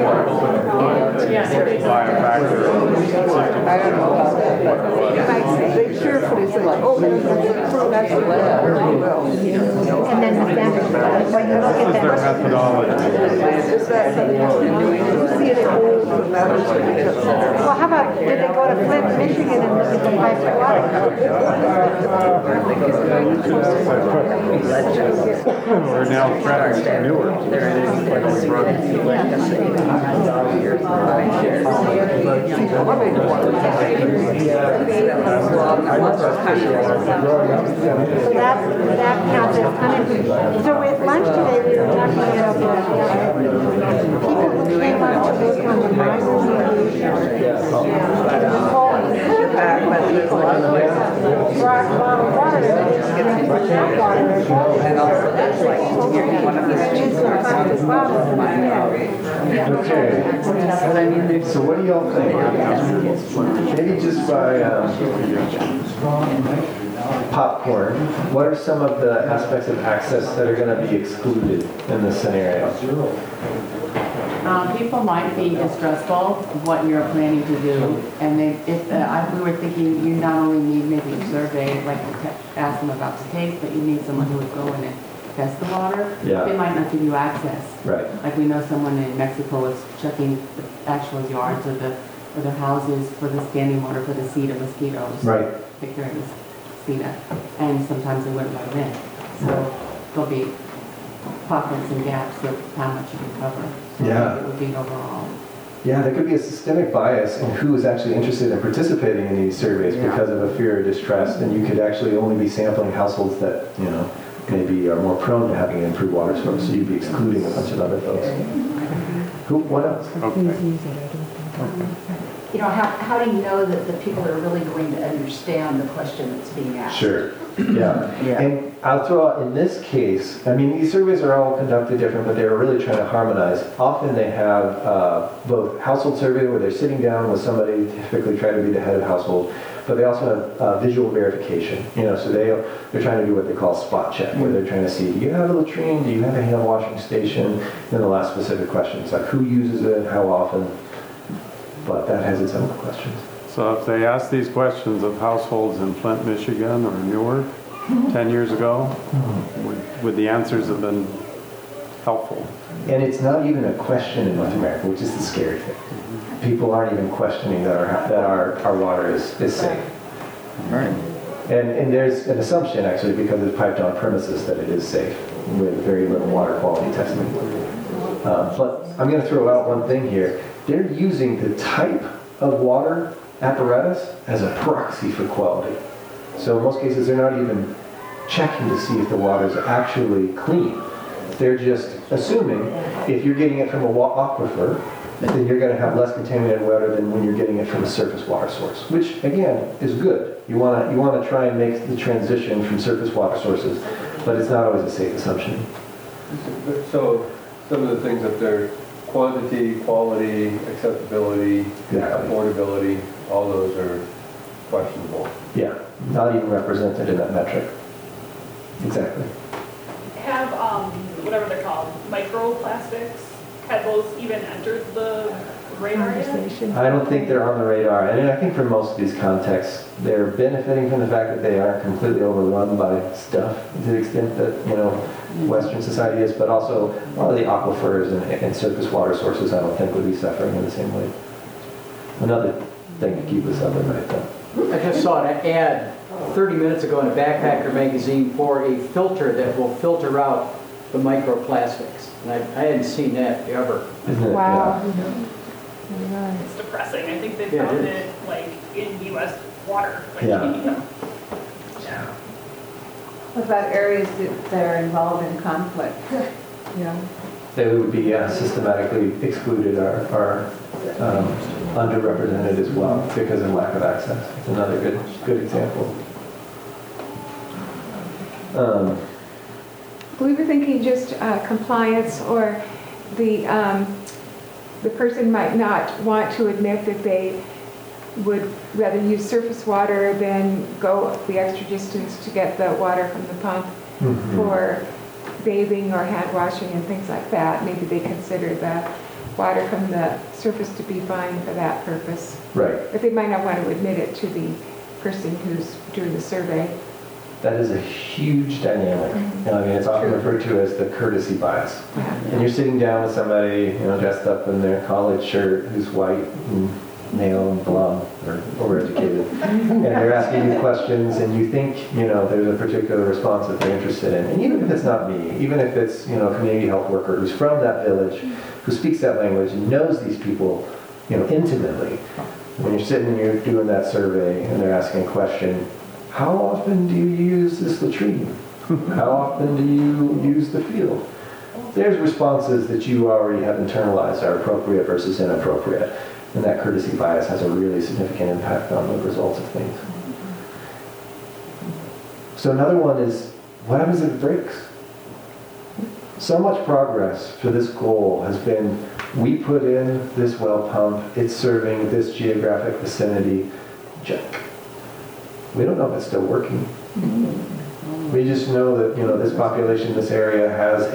Speaker 2: by a factor of 60%.
Speaker 6: I don't know about that, but
Speaker 3: They carefully say, oh, that's the well.
Speaker 8: And then the standard, when you look
Speaker 2: This is
Speaker 8: at
Speaker 2: their
Speaker 8: that,
Speaker 2: methodology.
Speaker 3: Is that, you see it in all the matters.
Speaker 8: well, how about, did they go to Flint, Michigan and look at the price of water?
Speaker 2: We're now tracking to Newark.
Speaker 8: So that counts as unemployed. So at lunch today, we were talking about people who came up to work on the miners brought bottled water,
Speaker 6: and also that's like one of the students
Speaker 1: Okay,
Speaker 6: But I mean, there's.
Speaker 1: so what do y'all think? Maybe just by popcorn, what are some of the aspects of access that are going to be excluded in this scenario?
Speaker 14: People might be distrustful of what you're planning to do, and we were thinking you not only need maybe a survey, like to ask them about the taste, but you need someone who would go in and test the water.
Speaker 1: Yeah.
Speaker 14: They might not give you access.
Speaker 1: Right.
Speaker 14: Like we know someone in Mexico is checking the actual yards or their houses for the standing water for the CETA mosquitoes.
Speaker 1: Right.
Speaker 14: Pickering CETA, and sometimes they wouldn't let them in. So there'll be pockets and gaps of how much you can cover. So
Speaker 1: Yeah.
Speaker 14: it would be overall.
Speaker 1: Yeah, there could be a systemic bias in who is actually interested in participating in these surveys
Speaker 14: Yeah.
Speaker 1: because of a fear or distrust, and you could actually only be sampling households that, maybe are more prone to having an improved water source, so you'd be excluding a bunch of other folks. What else?
Speaker 15: You know, how do you know that the people are really going to understand the question that's being asked?
Speaker 1: Sure, yeah. And I'll throw out, in this case, I mean, these surveys are all conducted different, but they're really trying to harmonize. Often they have both household survey where they're sitting down with somebody, typically try to be the head of household, but they also have visual verification. So they're trying to do what they call spot check, where they're trying to see, do you have a latrine, do you have a hand washing station? And the last specific questions, like who uses it, how often, but that has its own questions.
Speaker 2: So if they ask these questions of households in Flint, Michigan or Newark 10 years ago, would the answers have been helpful?
Speaker 1: And it's not even a question in North America, which is the scary thing. People aren't even questioning that our water is safe.
Speaker 6: Right.
Speaker 1: And there's an assumption, actually, because it's piped on premises, that it is safe with very little water quality testing. But I'm going to throw out one thing here. They're using the type of water apparatus as a proxy for quality. So in most cases, they're not even checking to see if the water is actually clean. They're just assuming if you're getting it from an aquifer, then you're going to have less contaminated water than when you're getting it from a surface water source, which again is good. You want to try and make the transition from surface water sources, but it's not always a safe assumption.
Speaker 10: So some of the things up there, quantity, quality, acceptability, affordability, all those are questionable.
Speaker 1: Yeah, not even represented in that metric. Exactly.
Speaker 9: Have, whatever they're called, microplastics, have those even entered the radar yet?
Speaker 1: I don't think they're on the radar, and I think for most of these contexts, they're benefiting from the fact that they aren't completely overrun by stuff to the extent that, Western society is, but also a lot of the aquifers and surface water sources I don't think would be suffering in the same way. Another thing to keep us up at night, though.
Speaker 5: I just saw an ad 30 minutes ago in a Backpacker magazine for a filter that will filter out the microplastics. And I hadn't seen that ever.
Speaker 1: Isn't it?
Speaker 8: Wow.
Speaker 1: Yeah.
Speaker 9: It's depressing. I think they
Speaker 5: Yeah,
Speaker 9: found
Speaker 5: it
Speaker 9: it like in U.S. water. Like,
Speaker 1: Yeah.
Speaker 4: What about areas that are involved in conflict?
Speaker 1: They would be systematically excluded or underrepresented as well because of lack of access. It's another good example.
Speaker 16: We were thinking just compliance, or the person might not want to admit that they would rather use surface water than go the extra distance to get the water from the pump for bathing or hand washing and things like that. Maybe they consider the water from the surface to be fine for that purpose.
Speaker 1: Right.
Speaker 16: But they might not want to admit it to the person who's doing the survey.
Speaker 1: That is a huge dynamic. I mean, it's often referred to as the courtesy bias. And you're sitting down with somebody, dressed up in their college shirt, who's white and male and blonde or overeducated, and they're asking you questions, and you think, there's a particular response that they're interested in. And even if it's not me, even if it's, a community health worker who's from that village, who speaks that language and knows these people, intimately, when you're sitting and you're doing that survey and they're asking a question, how often do you use this latrine? How often do you use the field? There's responses that you already have internalized are appropriate versus inappropriate. And that courtesy bias has a really significant impact on the results of things. So another one is, what happens if it breaks? So much progress for this goal has been, we put in this well pump, it's serving this geographic vicinity, check. We don't know if it's still working. We just know that, this population, this area has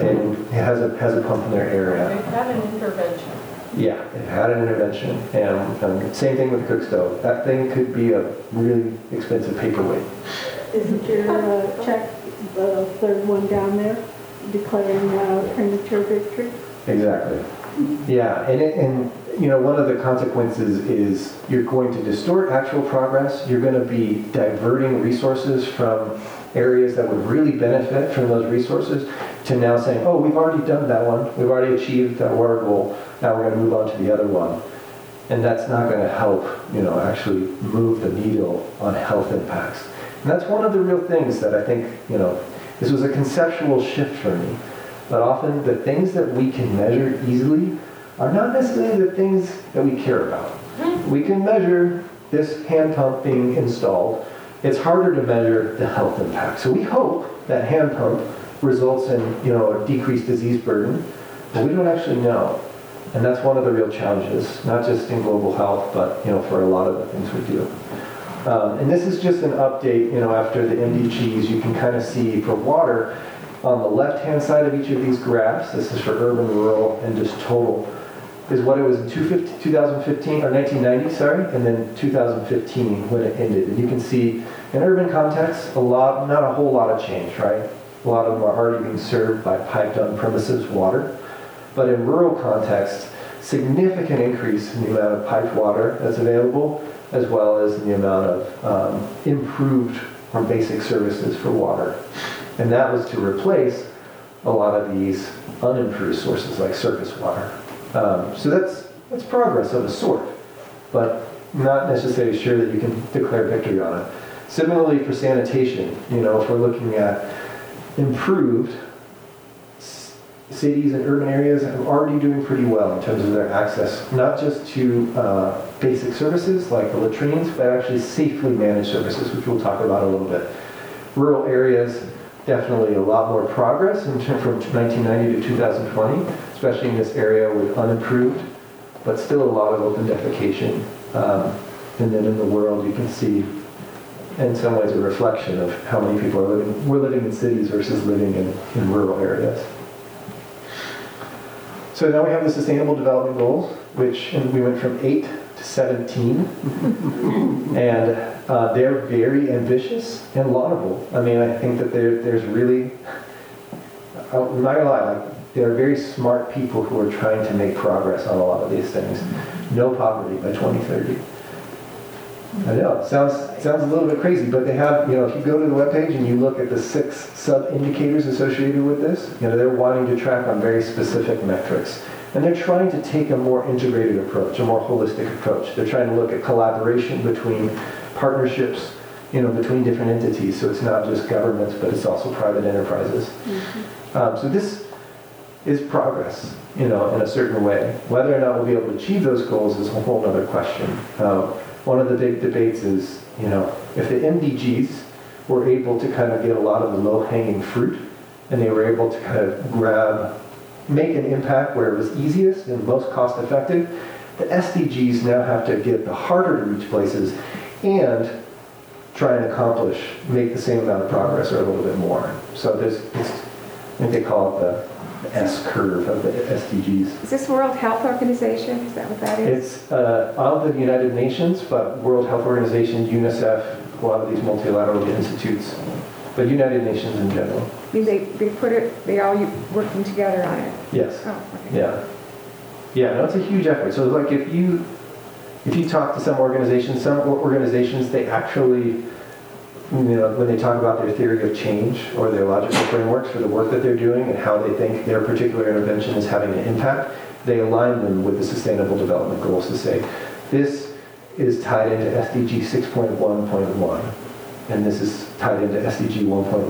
Speaker 1: a pump in their area.
Speaker 12: They've had an intervention.
Speaker 1: Yeah, it had an intervention, and same thing with the cook stove. That thing could be a really expensive paperweight.
Speaker 13: Isn't your check the third one down there declaring premature victory?
Speaker 1: Exactly. Yeah, and one of the consequences is you're going to distort actual progress. You're going to be diverting resources from areas that would really benefit from those resources to now saying, oh, we've already done that one. We've already achieved that water goal. Now we're going to move on to the other one. And that's not going to help, actually move the needle on health impacts. And that's one of the real things that I think, this was a conceptual shift for me. But often the things that we can measure easily are not necessarily the things that we care about. We can measure this hand pump being installed. It's harder to measure the health impact. So we hope that hand pump results in, a decreased disease burden, but we don't actually know. And that's one of the real challenges, not just in global health, but, for a lot of the things we do. And this is just an update, after the MDGs. You can kind of see for water, on the left-hand side of each of these graphs, this is for urban, rural, and just total, is what it was in 2015, or 1990, sorry, and then 2015 when it ended. And you can see in urban context, not a whole lot of change, right? A lot of them are already being served by piped on-premises water. But in rural context, significant increase in the amount of piped water that's available, as well as in the amount of improved or basic services for water. And that was to replace a lot of these unimproved sources like surface water. So that's progress of a sort, but not necessarily sure that you can declare victory on it. Similarly for sanitation, if we're looking at improved, cities and urban areas are already doing pretty well in terms of their access, not just to basic services like the latrines, but actually safely managed services, which we'll talk about a little bit. Rural areas, definitely a lot more progress from 1990 to 2020, especially in this area with unimproved, but still a lot of open defecation. And then in the world, you can see, in some ways, a reflection of how many people are living. We're living in cities versus living in rural areas. So now we have the Sustainable Development Goals, and we went from 8 to 17. And they're very ambitious and laudable. I mean, I think that there's really, I'm not gonna lie, there are very smart people who are trying to make progress on a lot of these things. No poverty by 2030. I know, it sounds a little bit crazy, but they have, if you go to the webpage and you look at the 6 sub-indicators associated with this, they're wanting to track on very specific metrics. And they're trying to take a more integrated approach, a more holistic approach. They're trying to look at collaboration between partnerships, between different entities. So it's not just governments, but it's also private enterprises. So this is progress, in a certain way. Whether or not we'll be able to achieve those goals is a whole other question. One of the big debates is, if the MDGs were able to kind of get a lot of the low-hanging fruit, and they were able to kind of make an impact where it was easiest and most cost-effective, the SDGs now have to get the harder-to-reach places and try and make the same amount of progress or a little bit more. So I think they call it the S curve of the SDGs.
Speaker 16: Is this World Health Organization? Is that what that is?
Speaker 1: It's out of the United Nations, but World Health Organization, UNICEF, a lot of these multilateral institutes, but United Nations in general.
Speaker 16: I mean, they all working together on it?
Speaker 1: Yes.
Speaker 16: Oh, okay.
Speaker 1: Yeah, no, it's a huge effort. So like if you talk to some organizations, they actually, when they talk about their theory of change or their logical frameworks for the work that they're doing and how they think their particular intervention is having an impact, they align them with the Sustainable Development Goals to say, this is tied into SDG 6.1.1, and this is tied into SDG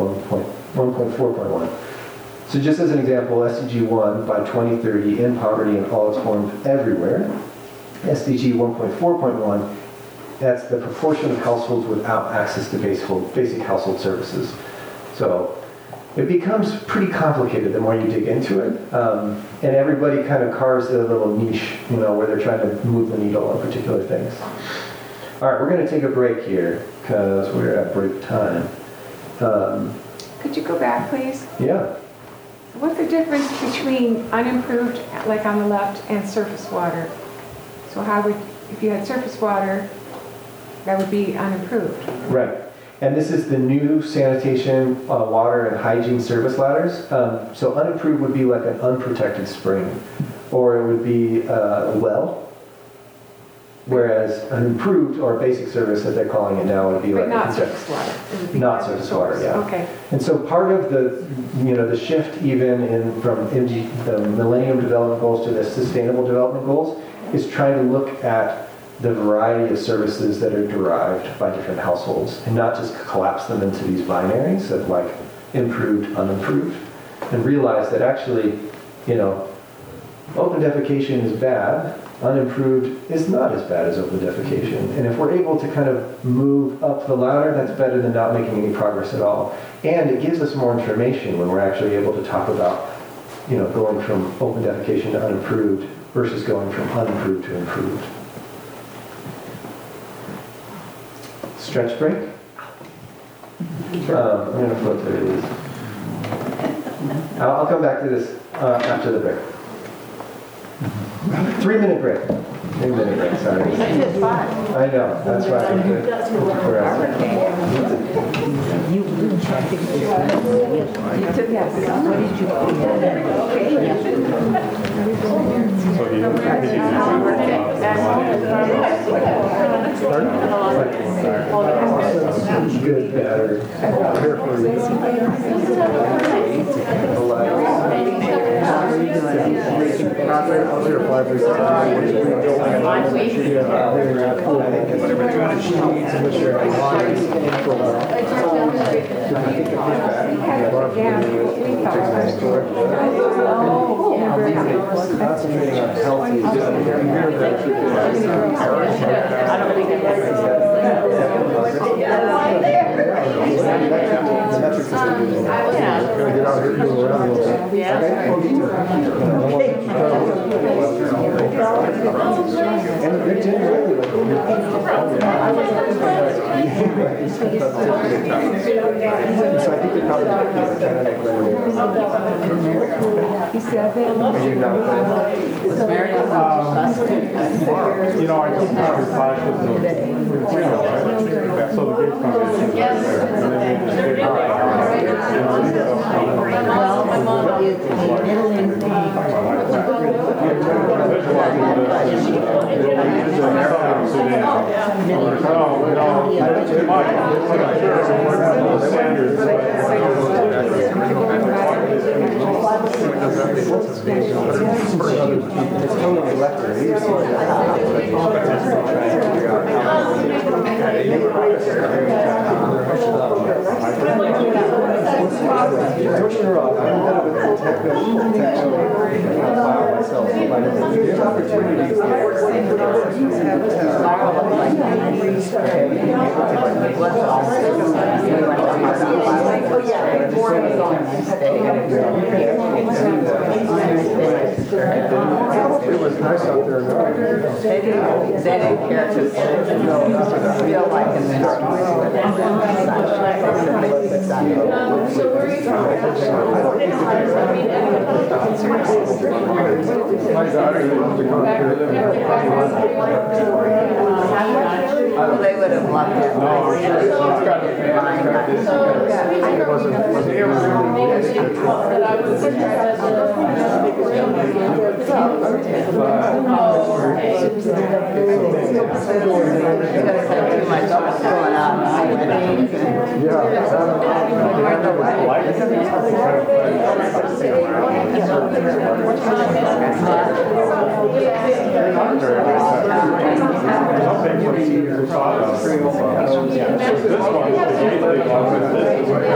Speaker 1: 1.4.1. So just as an example, SDG 1, by 2030, end poverty in all its forms everywhere. SDG 1.4.1, that's the proportion of households without access to basic household services. So it becomes pretty complicated the more you dig into it. And everybody kind of carves their little niche, where they're trying to move the needle on particular things. All right, we're going to take a break here because we're at break time.
Speaker 16: Could you go back, please?
Speaker 1: Yeah.
Speaker 16: What's the difference between unimproved, like on the left, and surface water? So how would, if you had surface water, that would be unimproved?
Speaker 1: Right. And this is the new sanitation, water, and hygiene service ladders. So unimproved would be like an unprotected spring, or it would be a well. Whereas unimproved, or basic service, as they're calling it now, would be
Speaker 16: But
Speaker 1: like
Speaker 16: not
Speaker 1: a
Speaker 16: surface water? It would be
Speaker 1: Not surface water, yeah.
Speaker 16: Okay.
Speaker 1: And so part of the, the shift even from the Millennium Development Goals to the Sustainable Development Goals is trying to look at the variety of services that are derived by different households and not just collapse them into these binaries of like improved, unimproved, and realize that actually, open defecation is bad, unimproved is not as bad as open defecation. And if we're able to kind of move up the ladder, that's better than not making any progress at all. And it gives us more information when we're actually able to talk about, going from open defecation to unimproved versus going from unimproved to improved. Stretch break. I'm going to flip through these. I'll come back to this after the break. 3-minute break. 3-minute break, sorry. I know, that's why I'm good.
Speaker 6: You took that. What did you
Speaker 1: Good, better. Concentrating on healthy.
Speaker 2: I took my classes so the gate's going to be
Speaker 6: Well, my mom is a middle-aged
Speaker 7: It was nice out there.
Speaker 6: They didn't care to feel like in the
Speaker 12: So where are you from?
Speaker 7: My daughter used to come here.
Speaker 6: They would have loved it.
Speaker 2: Yeah. Some big ones are sawdust. This one is the gateway one, and this is where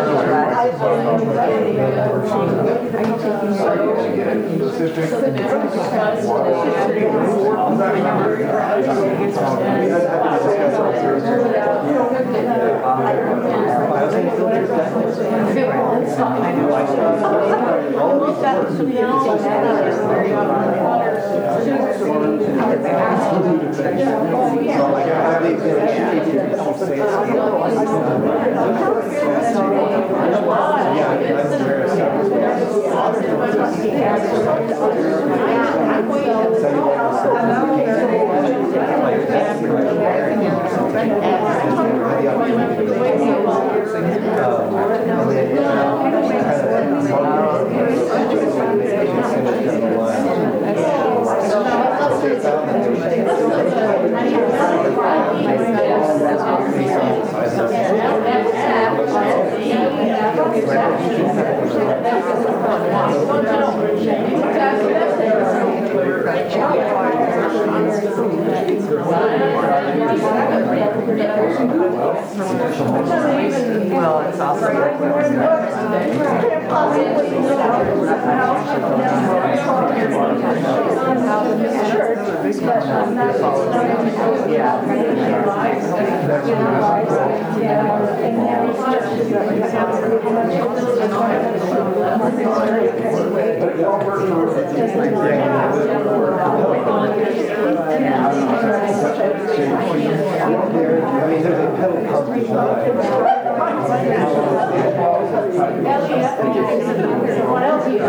Speaker 6: Well, it's also.
Speaker 1: I mean, there's a pedal pump design.
Speaker 12: What else you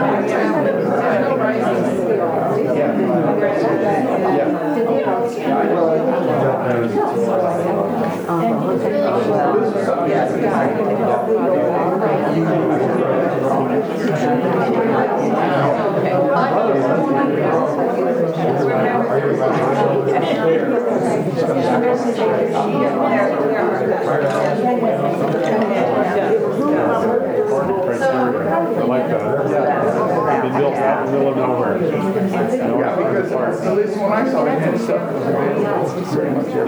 Speaker 2: I like that. Be built out in the middle of nowhere.
Speaker 11: Yeah, because at least when I saw it, had stuff was available pretty much everywhere.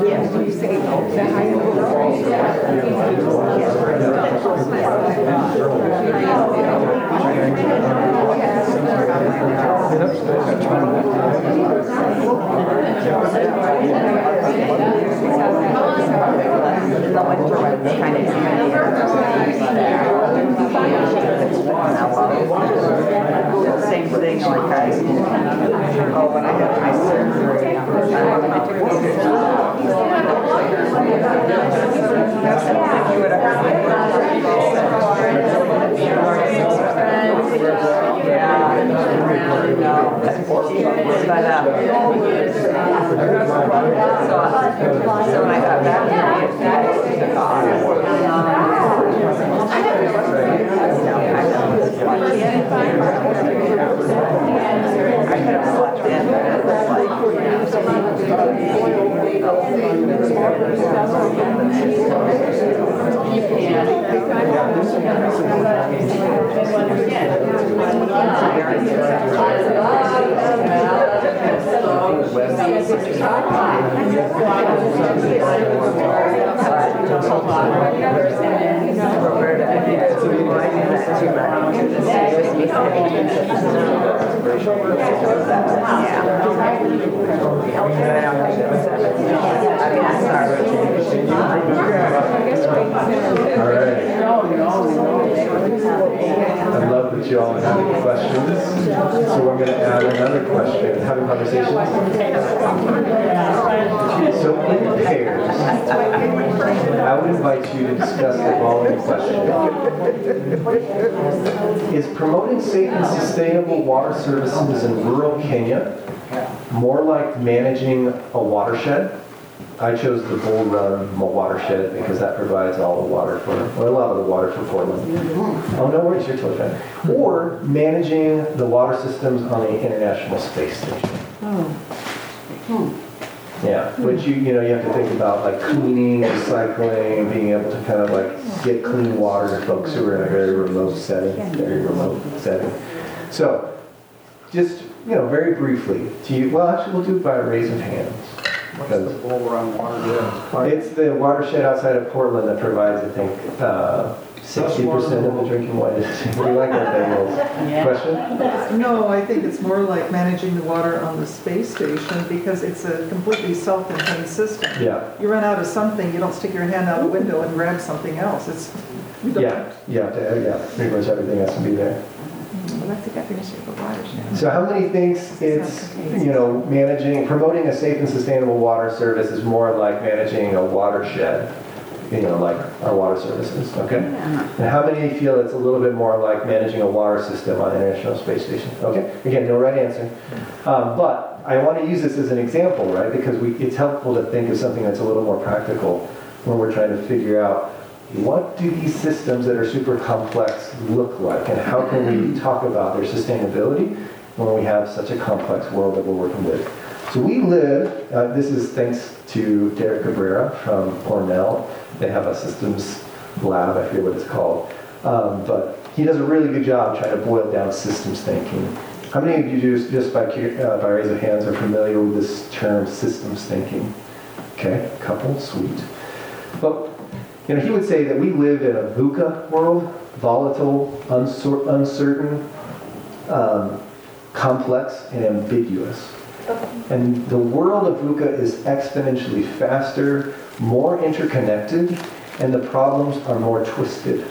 Speaker 6: Same thing, like when I had my surgery, so when I got back I could have slept in, but it
Speaker 1: I love that you all are having questions. So we're going to add another question. Having conversations? So in pairs, I would invite you to discuss the following question. Is promoting safe and sustainable water services in rural Kenya more like managing a watershed? I chose the Bull Run watershed because that provides all the water for, or a lot of the water for Portland. Oh, no worries, you're totally fine. Or managing the water systems on the International Space Station. Yeah, which you have to think about like cleaning, recycling, being able to kind of like get clean water to folks who are in a very remote setting, So, just very briefly, well, actually, we'll do it by a raise of hands.
Speaker 2: What's the bull run water?
Speaker 1: It's the watershed outside of Portland that provides, I think, 60% of the drinking water. We like our bagels. Question?
Speaker 17: No, I think it's more like managing the water on the space station because it's a completely self-contained system.
Speaker 1: Yeah.
Speaker 17: You run out of something, you don't stick your hand out a window and grab something else. It's, you don't.
Speaker 1: Yeah, pretty much everything has to be there.
Speaker 16: Well, that's the definition of a watershed.
Speaker 1: So how many thinks it's, promoting a safe and sustainable water service is more like managing a watershed, like our water services, okay? And how many feel it's a little bit more like managing a water system on the International Space Station? Okay, again, no right answer. But I want to use this as an example, right? Because it's helpful to think of something that's a little more practical when we're trying to figure out what do these systems that are super complex look like, and how can we talk about their sustainability when we have such a complex world that we're working with. So we live, this is thanks to Derek Cabrera from Cornell. They have a systems lab, I forget what it's called. But he does a really good job trying to boil down systems thinking. How many of you, just by raise of hands, are familiar with this term systems thinking? Okay, a couple, sweet. But he would say that we live in a VUCA world, volatile, uncertain, complex, and ambiguous. And the world of VUCA is exponentially faster, more interconnected, and the problems are more twisted.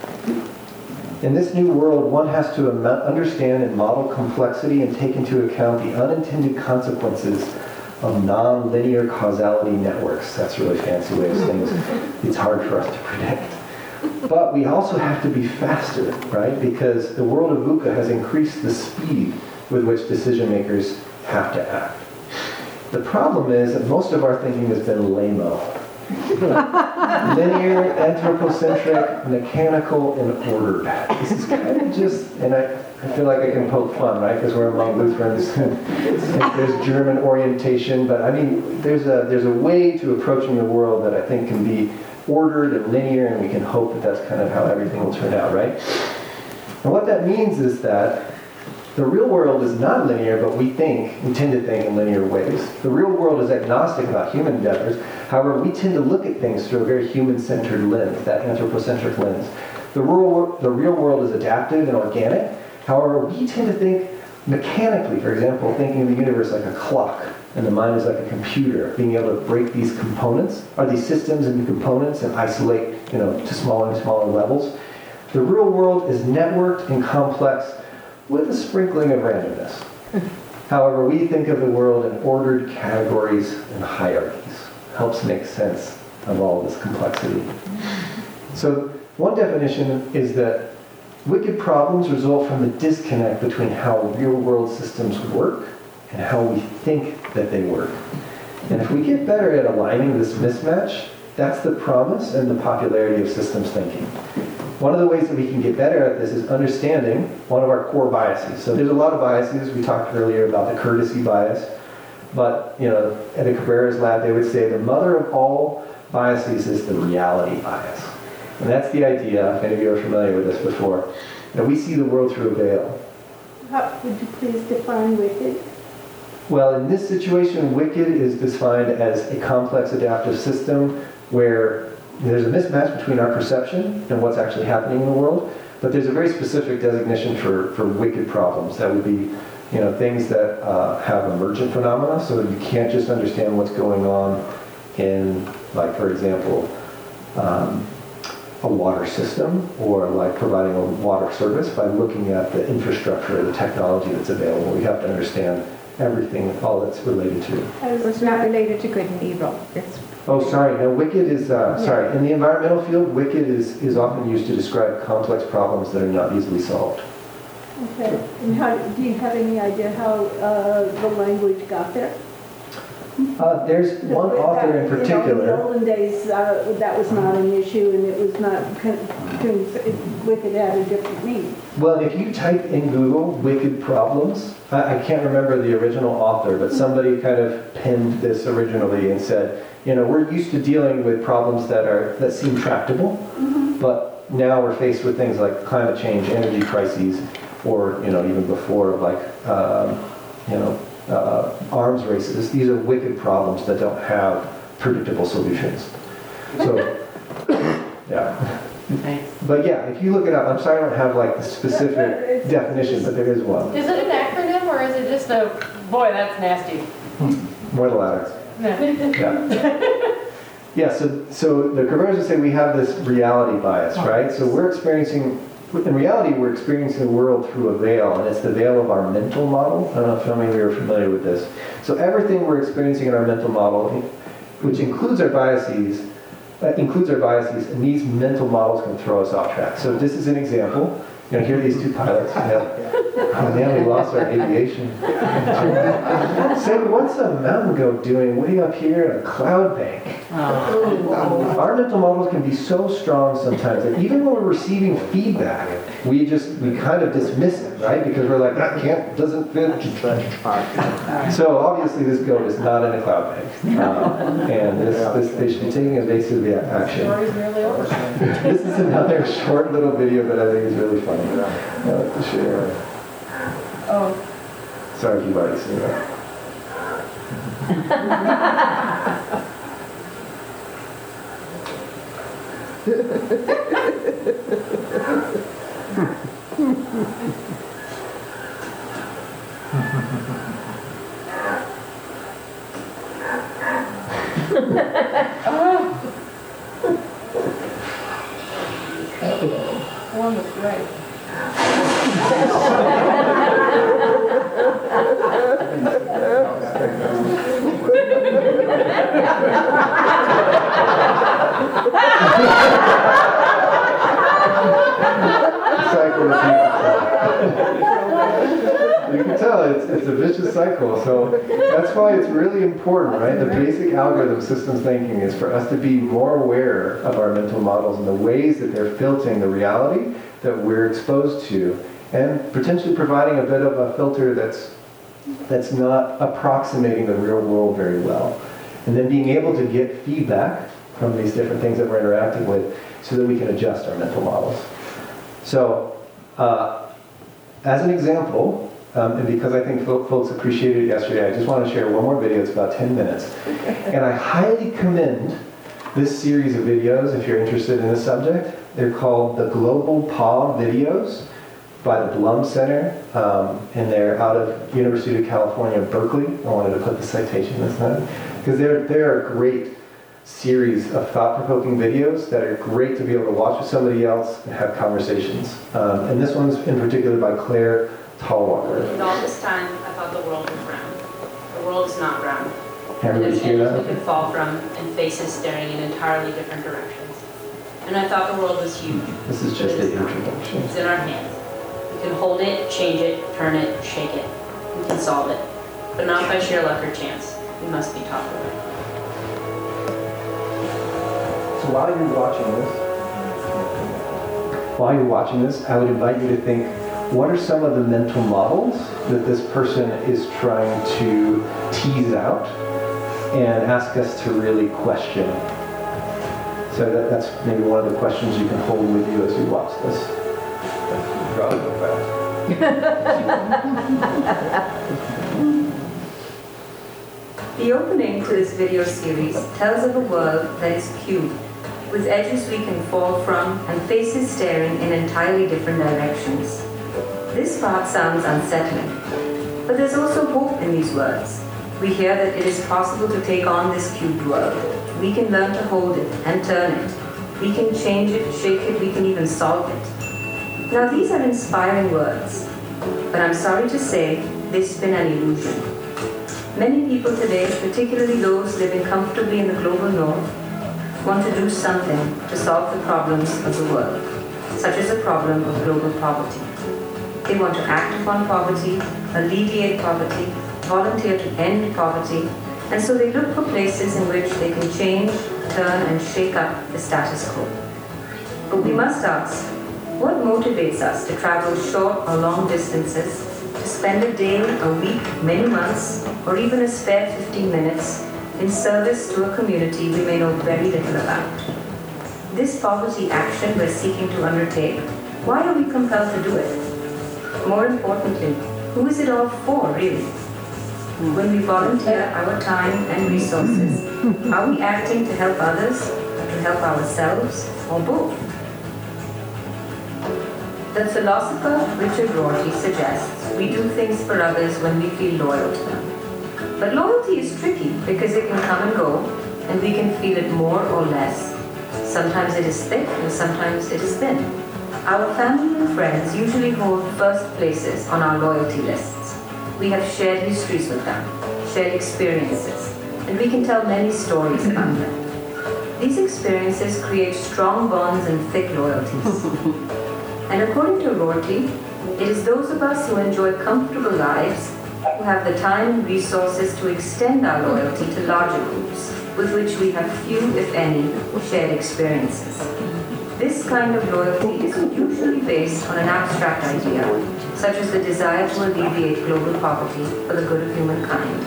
Speaker 1: In this new world, one has to understand and model complexity and take into account the unintended consequences of non-linear causality networks. That's a really fancy way of saying it's hard for us to predict. But we also have to be faster, right? Because the world of VUCA has increased the speed with which decision makers have to act. The problem is that most of our thinking has been lame-o. Linear, anthropocentric, mechanical, and ordered. This is kind of just, and I feel like I can poke fun, right? Because we're among Lutherans, and there's German orientation, but I mean, there's a way to approaching the world that I think can be ordered and linear, and we can hope that that's kind of how everything will turn out, right? And what that means is that the real world is not linear, but we tend to think in linear ways. The real world is agnostic about human endeavors. However, we tend to look at things through a very human-centered lens, that anthropocentric lens. The real world is adaptive and organic. However, we tend to think mechanically, for example, thinking of the universe like a clock, and the mind is like a computer, being able to break these components, or these systems into components and isolate, to smaller and smaller levels. The real world is networked and complex, with a sprinkling of randomness. However, we think of the world in ordered categories and hierarchies. Helps make sense of all this complexity. So one definition is that wicked problems result from the disconnect between how real-world systems work and how we think that they work. And if we get better at aligning this mismatch, that's the promise and the popularity of systems thinking. One of the ways that we can get better at this is understanding one of our core biases. So there's a lot of biases. We talked earlier about the courtesy bias. But, at the Cabrera's lab, they would say the mother of all biases is the reality bias. And that's the idea, if any of you are familiar with this before, that we see the world through a veil.
Speaker 13: Would you please define wicked?
Speaker 1: Well, in this situation, wicked is defined as a complex adaptive system where there's a mismatch between our perception and what's actually happening in the world, but there's a very specific designation for wicked problems. That would be, things that have emergent phenomena, so that you can't just understand what's going on in, like, for example, a water system, or like providing a water service by looking at the infrastructure, the technology that's available. We have to understand everything, all that's related to.
Speaker 16: It's not related to good and evil.
Speaker 1: No, wicked is, in the environmental field, wicked is often used to describe complex problems that are not easily solved.
Speaker 13: Okay, and do you have any idea how the language got there?
Speaker 1: There's one author in particular.
Speaker 13: In the olden days, that was not an issue, and it was not, wicked had a different meaning.
Speaker 1: Well, if you type in Google wicked problems, I can't remember the original author, but somebody kind of penned this originally and said, we're used to dealing with problems that seem tractable, but now we're faced with things like climate change, energy crises, or even before, like arms races. These are wicked problems that don't have predictable solutions. So, yeah. But yeah, if you look it up, I'm sorry I don't have like the specific definition, but there is one.
Speaker 12: Is it an acronym or is it just a, boy, that's nasty?
Speaker 1: More the latter.
Speaker 12: Yeah.
Speaker 1: Yeah, so the conversions say we have this reality bias, right? So we're experiencing, in reality, we're experiencing the world through a veil, and it's the veil of our mental model. I don't know if some of you are familiar with this. So everything we're experiencing in our mental model, which includes our biases, and these mental models can throw us off track. So this is an example. You know, here are these two pilots. Oh man, we lost our aviation. Say, what's a mountain goat doing way up here in a cloud bank? Our mental models can be so strong sometimes that even when we're receiving feedback, we kind of dismiss it, right? Because we're like, that doesn't fit. So obviously this goat is not in a cloud bank. And they should be taking evasive action. This is another short little video that I think is really funny. I like to share.
Speaker 12: Oh.
Speaker 1: Sorry if you've already seen that.
Speaker 12: One was right.
Speaker 1: You can tell it's a vicious cycle, so that's why it's really important, right? The basic algorithm systems thinking is for us to be more aware of our mental models and the ways that they're filtering the reality that we're exposed to, and potentially providing a bit of a filter that's not approximating the real world very well. And then being able to get feedback from these different things that we're interacting with so that we can adjust our mental models. So, as an example, and because I think folks appreciated it yesterday, I just want to share one more video. It's about 10 minutes. And I highly commend this series of videos if you're interested in this subject. They're called the Global PAW videos by the Blum Center, and they're out of University of California, Berkeley. I wanted to put the citation this time, because they're a great series of thought-provoking videos that are great to be able to watch with somebody else and have conversations. And this one's in particular by Claire Tallwalker.
Speaker 18: And all this time, I thought the world was round. The world is not round.
Speaker 1: Everybody
Speaker 18: There's
Speaker 1: hear
Speaker 18: edges
Speaker 1: that?
Speaker 18: we can fall from and faces staring in entirely different directions. And I thought the world was huge.
Speaker 1: This is just the introduction.
Speaker 18: It's in our hands. We can hold it, change it, turn it, shake it. We can solve it. But not by sheer luck or chance. We must be taught the way.
Speaker 1: So while you're watching this, I would invite you to think, what are some of the mental models that this person is trying to tease out and ask us to really question? So that's maybe one of the questions you can hold with you as you watch this.
Speaker 19: The opening to this video series tells of a world that is cubed, with edges we can fall from and faces staring in entirely different directions. This part sounds unsettling, but there's also hope in these words. We hear that it is possible to take on this cubed world. We can learn to hold it and turn it. We can change it, shake it, we can even solve it. Now these are inspiring words, but I'm sorry to say they've been an illusion. Many people today, particularly those living comfortably in the global north, want to do something to solve the problems of the world, such as the problem of global poverty. They want to act upon poverty, alleviate poverty, volunteer to end poverty, and so they look for places in which they can change, turn, and shake up the status quo. But we must ask, what motivates us to travel short or long distances, to spend a day, a week, many months, or even a spare 15 minutes in service to a community we may know very little about? This poverty action we're seeking to undertake, why are we compelled to do it? More importantly, who is it all for, really? When we volunteer our time and resources, are we acting to help others, to help ourselves, or both? The philosopher Richard Rorty suggests we do things for others when we feel loyal to them. But loyalty is tricky because it can come and go, and we can feel it more or less. Sometimes it is thick and sometimes it is thin. Our family and friends usually hold first places on our loyalty lists. We have shared histories with them, shared experiences, and we can tell many stories about them. These experiences create strong bonds and thick loyalties. And according to Rorty, it is those of us who enjoy comfortable lives who have the time and resources to extend our loyalty to larger groups with which we have few, if any, shared experiences. This kind of loyalty is usually based on an abstract idea, such as the desire to alleviate global poverty for the good of humankind.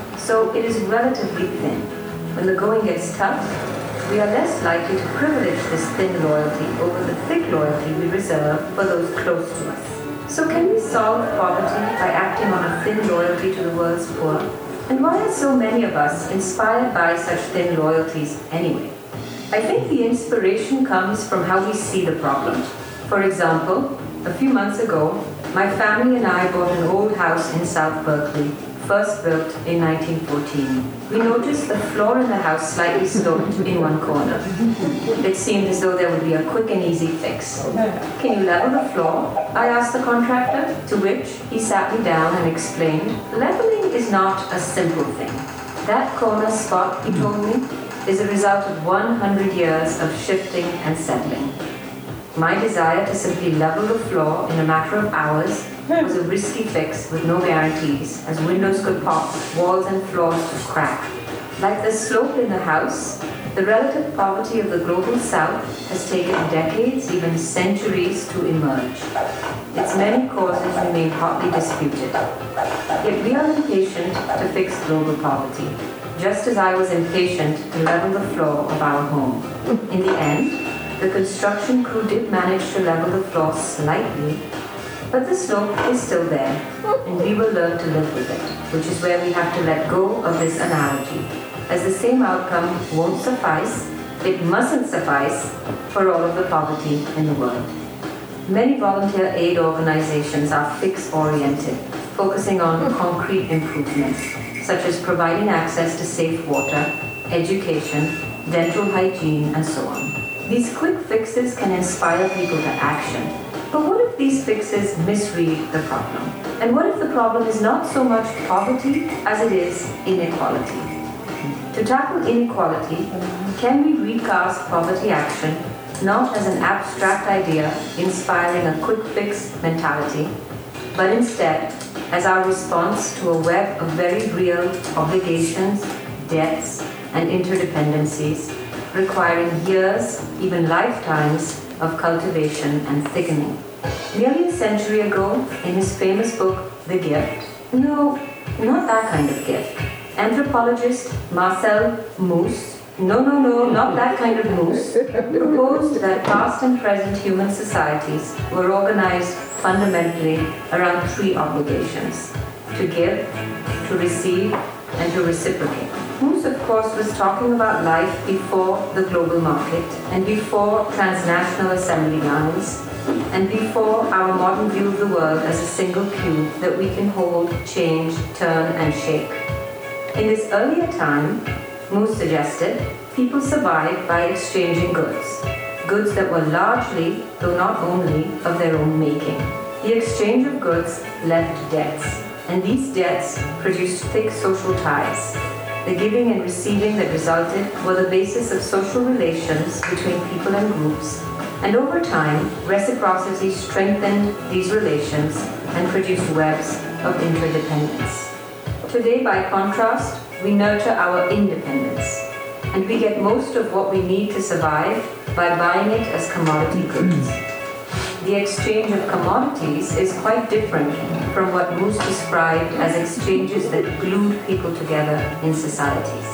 Speaker 19: So it is relatively thin. When the going gets tough, we are less likely to privilege this thin loyalty over the thick loyalty we reserve for those close to us. So can we solve poverty by acting on a thin loyalty to the world's poor? And why are so many of us inspired by such thin loyalties anyway? I think the inspiration comes from how we see the problem. For example, a few months ago, my family and I bought an old house in South Berkeley, first built in 1914. We noticed the floor in the house slightly sloped in one corner. It seemed as though there would be a quick and easy fix. Can you level the floor? I asked the contractor, to which he sat me down and explained, leveling is not a simple thing. That corner spot, he told me, is a result of 100 years of shifting and settling. My desire to simply level the floor in a matter of hours was a risky fix with no guarantees, as windows could pop, walls and floors could crack. Like the slope in the house, the relative poverty of the global south has taken decades, even centuries to emerge. Its many causes remain hotly disputed. Yet we are impatient to fix global poverty, just as I was impatient to level the floor of our home. In the end, the construction crew did manage to level the floor slightly, but the slope is still there, and we will learn to live with it, which is where we have to let go of this analogy, as the same outcome won't suffice, it mustn't suffice, for all of the poverty in the world. Many volunteer aid organizations are fix-oriented, focusing on concrete improvements, such as providing access to safe water, education, dental hygiene, and so on. These quick fixes can inspire people to action. But what if these fixes misread the problem? And what if the problem is not so much poverty as it is inequality? To tackle inequality, can we recast poverty action not as an abstract idea inspiring a quick fix mentality, but instead as our response to a web of very real obligations, debts, and interdependencies, requiring years, even lifetimes, of cultivation and thickening. Nearly a century ago, in his famous book, The Gift, no, not that kind of gift, anthropologist Marcel Mauss, not that kind of Mauss, proposed that past and present human societies were organized fundamentally around three obligations: to give, to receive, and to reciprocate. Mauss, of course, was talking about life before the global market and before transnational assembly lines and before our modern view of the world as a single cube that we can hold, change, turn, and shake. In this earlier time, Mauss suggested, people survived by exchanging goods that were largely, though not only, of their own making. The exchange of goods left debts, and these debts produced thick social ties. The giving and receiving that resulted were the basis of social relations between people and groups, and over time, reciprocity strengthened these relations and produced webs of interdependence. Today, by contrast, we nurture our independence, and we get most of what we need to survive by buying it as commodity goods. The exchange of commodities is quite different from what Mauss described as exchanges that glued people together in societies.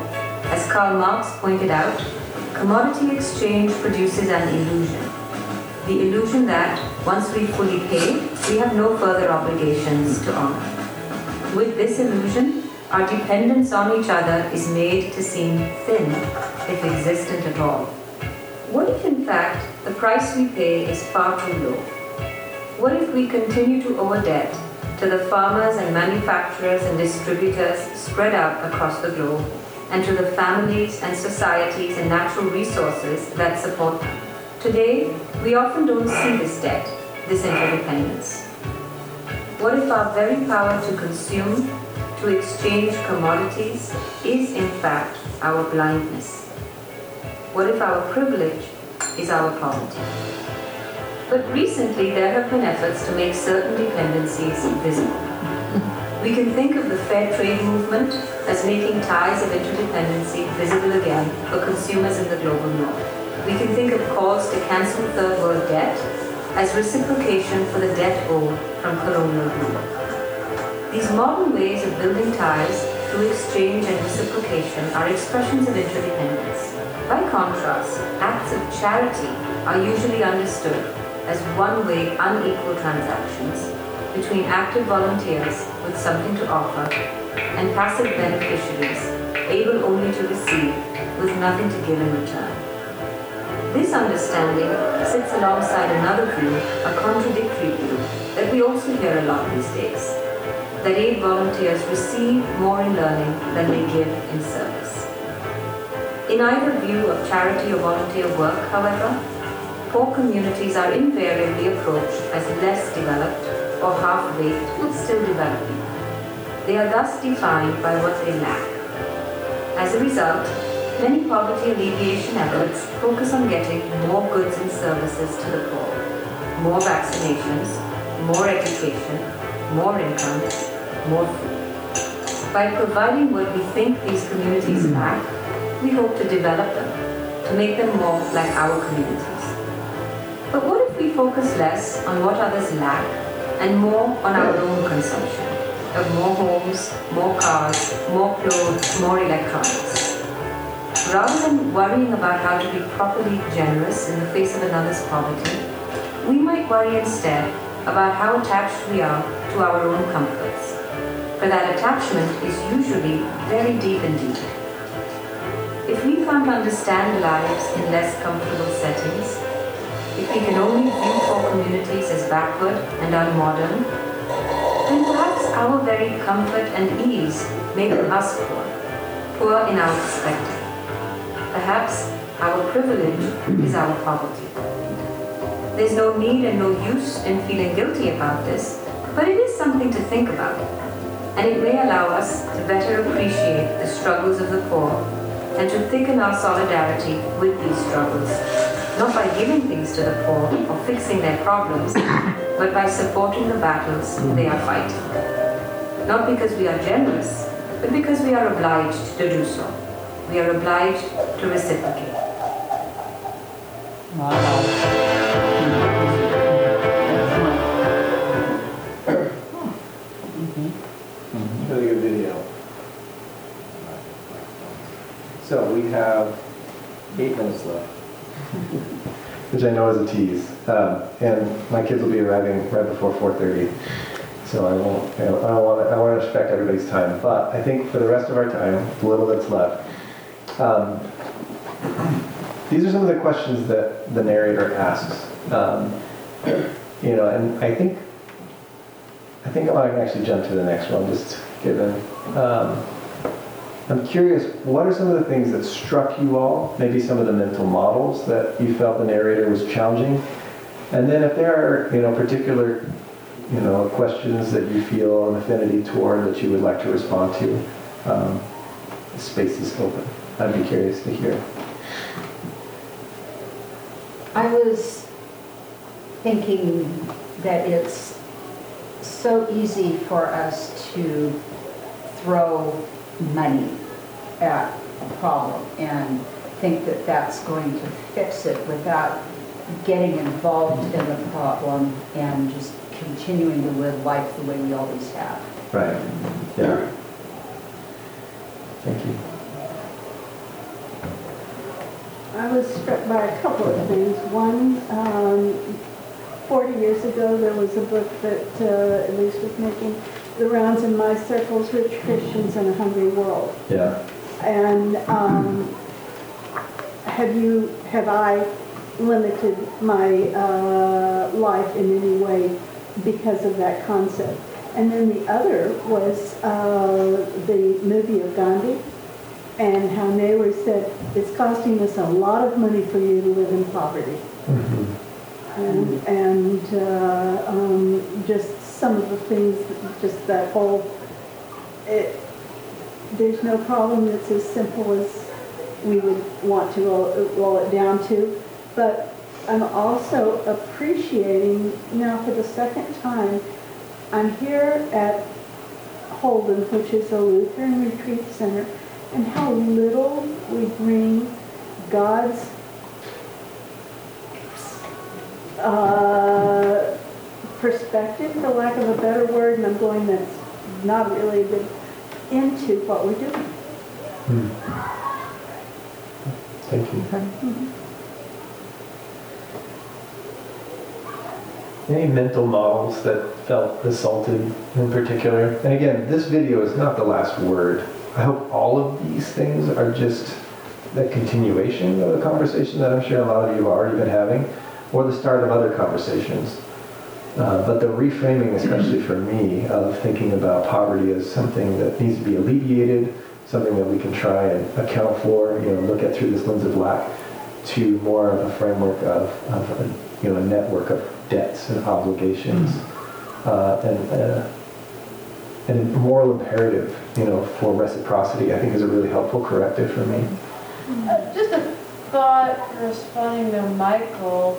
Speaker 19: As Karl Marx pointed out, commodity exchange produces an illusion. The illusion that, once we've fully paid, we have no further obligations to honor. With this illusion, our dependence on each other is made to seem thin, if existent at all. What if, in fact, the price we pay is far too low? What if we continue to owe a debt to the farmers and manufacturers and distributors spread out across the globe, and to the families and societies and natural resources that support them? Today, we often don't see this debt, this interdependence. What if our very power to consume, to exchange commodities, is in fact our blindness? What if our privilege is our poverty? But recently there have been efforts to make certain dependencies visible. We can think of the fair trade movement as making ties of interdependency visible again for consumers in the global north. We can think of calls to cancel third world debt as reciprocation for the debt owed from colonial rule. These modern ways of building ties through exchange and reciprocation are expressions of interdependence. By contrast, acts of charity are usually understood as one-way, unequal transactions between active volunteers with something to offer and passive beneficiaries able only to receive with nothing to give in return. This understanding sits alongside another view, a contradictory view, that we also hear a lot these days, that aid volunteers receive more in learning than they give in service. In either view of charity or volunteer work, however, poor communities are invariably approached as less developed or half-baked but still developing. They are thus defined by what they lack. As a result, many poverty alleviation efforts focus on getting more goods and services to the poor, more vaccinations, more education, more income, more food. By providing what we think these communities lack, we hope to develop them, to make them more like our communities. But what if we focus less on what others lack and more on our own consumption of more homes, more cars, more clothes, more electronics? Rather than worrying about how to be properly generous in the face of another's poverty, we might worry instead about how attached we are to our own comforts. For that attachment is usually very deep indeed. If we can't understand lives in less comfortable settings, if we can only view poor communities as backward and unmodern, then perhaps our very comfort and ease make us poor in our perspective. Perhaps our privilege is our poverty. There's no need and no use in feeling guilty about this, but it is something to think about. And it may allow us to better appreciate the struggles of the poor and to thicken our solidarity with these struggles, not by giving things to the poor or fixing their problems, but by supporting the battles they are fighting. Not because we are generous, but because we are obliged to do so. We are obliged to reciprocate.
Speaker 1: Really good video. So we have 8 minutes left, which I know is a tease. And my kids will be arriving right before 4:30. So I won't, I want to respect everybody's time. But I think for the rest of our time, the little that's left, these are some of the questions that the narrator asks. And I think I can actually jump to the next one, just given. I'm curious, what are some of the things that struck you all? Maybe some of the mental models that you felt the narrator was challenging? And then if there are, particular, questions that you feel an affinity toward that you would like to respond to, the space is open. I'd be curious to hear.
Speaker 15: I was thinking that it's so easy for us to throw money at a problem and think that that's going to fix it without getting involved in the problem and just continuing to live life the way we always have.
Speaker 1: Right. Yeah. Thank you.
Speaker 13: I was struck by a couple of things. One, 40 years ago, there was a book that Elise was making the rounds in my circles, Rich Christians in a Hungry World.
Speaker 1: Yeah.
Speaker 13: And have I limited my life in any way because of that concept? And then the other was the movie of Gandhi, and how Nehru said, it's costing us a lot of money for you to live in poverty. And just some of the things, just that whole, there's no problem that's as simple as we would want to roll it down to. But I'm also appreciating, now for the second time, I'm here at Holden, which is a Lutheran retreat center, and how little we bring God's perspective, for lack of a better word, and I'm going that's not really good, into what we're doing.
Speaker 1: Thank you. Any mental models that felt assaulted in particular? And again, this video is not the last word. I hope all of these things are just the continuation of the conversation that I'm sure a lot of you have already been having, or the start of other conversations. But the reframing, especially for me, of thinking about poverty as something that needs to be alleviated, something that we can try and account for, look at through this lens of lack, to more of a framework of a network of debts and obligations, and a moral imperative, for reciprocity, I think is a really helpful corrective for me.
Speaker 12: Just a thought responding to Michael.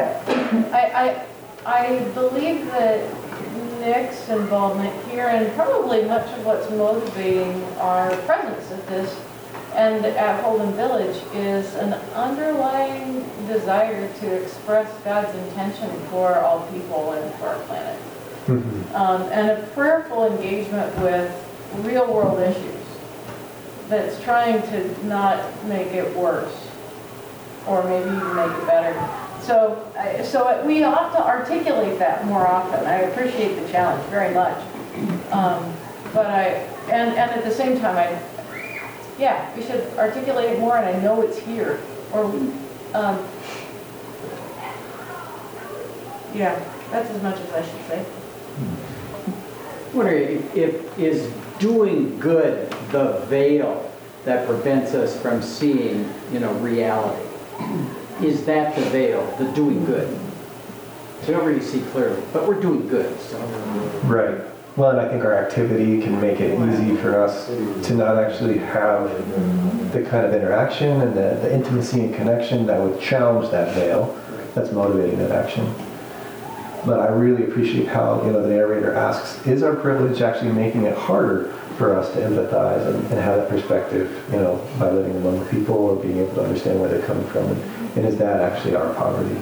Speaker 12: I believe that Nick's involvement here, and probably much of what's motivating our presence at this and at Holden Village, is an underlying desire to express God's intention for all people and for our planet. And a prayerful engagement with real world issues that's trying to not make it worse, or maybe even make it better. So we ought to articulate that more often. I appreciate the challenge very much. But and at the same time, we should articulate it more, and I know it's here. Or, that's as much as I should say.
Speaker 5: Wondering if is doing good the veil that prevents us from seeing, reality? Is that the veil, the doing good? We don't really see clearly, but we're doing good. So.
Speaker 1: Right. Well, and I think our activity can make it easy for us to not actually have the kind of interaction and the intimacy and connection that would challenge that veil that's motivating that action. But I really appreciate how, the narrator asks, is our privilege actually making it harder for us to empathize and have that perspective, by living among the people or being able to understand where they're coming from? And is that actually our poverty?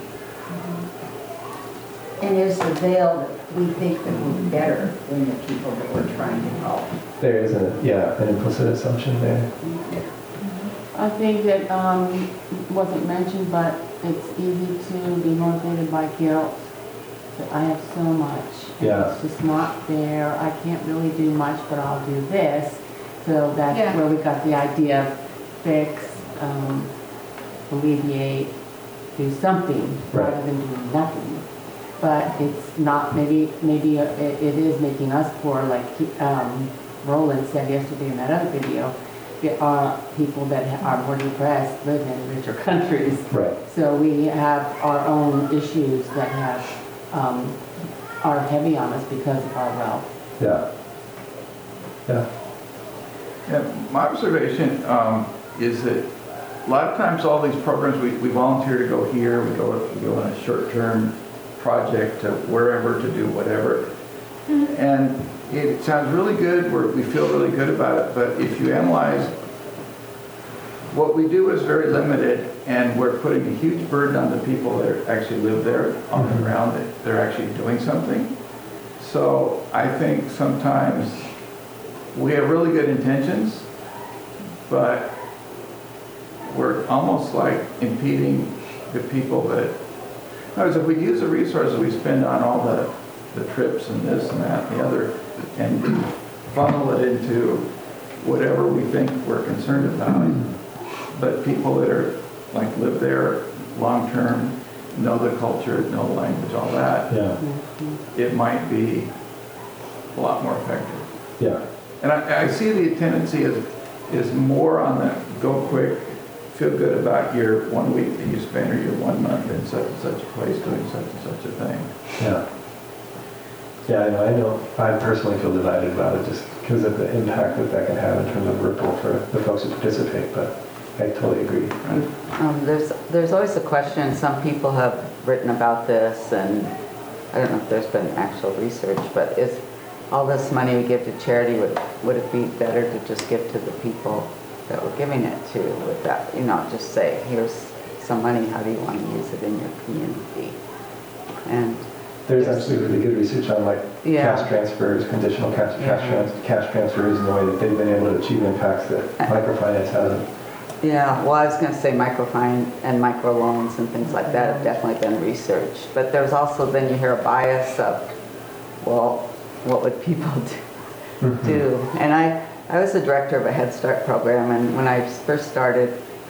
Speaker 15: And is the veil that we think that we're better than the people that we're trying to help?
Speaker 1: There is an implicit assumption there.
Speaker 14: I think that wasn't mentioned, but it's easy to be motivated by guilt. That I have so much.
Speaker 1: Yeah.
Speaker 14: It's just not there. I can't really do much, but I'll do this. So that's where we got the idea of fix, alleviate, do something rather than doing nothing. But it's not, maybe it is making us poor, like Roland said yesterday in that other video. People that are more depressed live in richer countries.
Speaker 1: Right.
Speaker 14: So we have our own issues that are heavy on us because of our wealth.
Speaker 1: Yeah.
Speaker 11: My observation is that a lot of times all these programs, we volunteer to go here, we go on a short-term project to wherever to do whatever. And it sounds really good, we feel really good about it, but if you analyze, what we do is very limited, and we're putting a huge burden on the people that actually live there on the ground, that they're actually doing something. So I think sometimes we have really good intentions, but we're almost like impeding the people that, in other words, if we use the resources we spend on all the trips and this and that and the other, and funnel it into whatever we think we're concerned about. But people that are, like, live there long-term, know the culture, know the language, all that, it might be a lot more effective.
Speaker 1: Yeah.
Speaker 11: And I see the tendency is more on the go quick, feel good about your 1 week that you spend or your 1 month in such and such a place doing such and such a thing.
Speaker 1: Yeah. Yeah, I know. I personally feel divided about it just because of the impact that can have in terms of ripple for the folks who participate, but I totally agree.
Speaker 6: There's always a question, some people have written about this, and I don't know if there's been actual research, but is all this money we give to charity, would it be better to just give to the people that we're giving it to with that, just say, here's some money, how do you want to use it in your community? And
Speaker 1: there's actually really good research on cash transfers, conditional cash transfers, and the way that they've been able to achieve impacts that microfinance hasn't.
Speaker 6: Yeah, well, I was going to say microfinance and microloans and things like that have definitely been researched. But there's also, then you hear a bias of, well, what would people do? And I was the director of a Head Start program, and when I first started,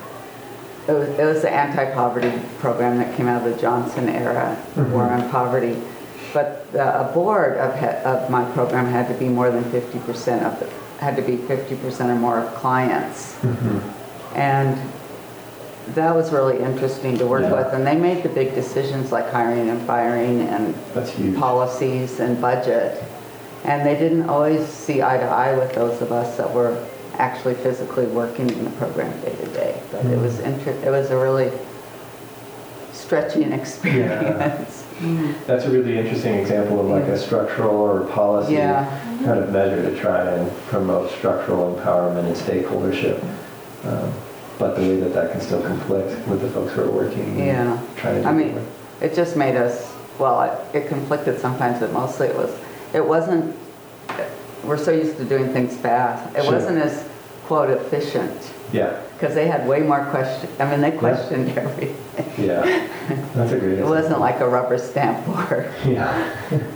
Speaker 6: it was the anti-poverty program that came out of the Johnson era, War on Poverty. But a board of my program had to be more than 50% had to be 50% or more of clients. And that was really interesting to work with. And they made the big decisions like hiring and firing and policies and budget. And they didn't always see eye to eye with those of us that were actually physically working in the program day to day. But it was a really stretching experience.
Speaker 1: That's a really interesting example of a structural or policy kind of measure to try and promote structural empowerment and stakeholdership. But the way that can still conflict with the folks who are working. Trying to do
Speaker 6: it just made us, it conflicted sometimes, but mostly it wasn't, we're so used to doing things fast. It wasn't as, quote, efficient.
Speaker 1: Yeah.
Speaker 6: Because they had way more questions. They questioned everything.
Speaker 1: Yeah. That's a great
Speaker 6: It wasn't like a rubber stamp board.
Speaker 1: Yeah.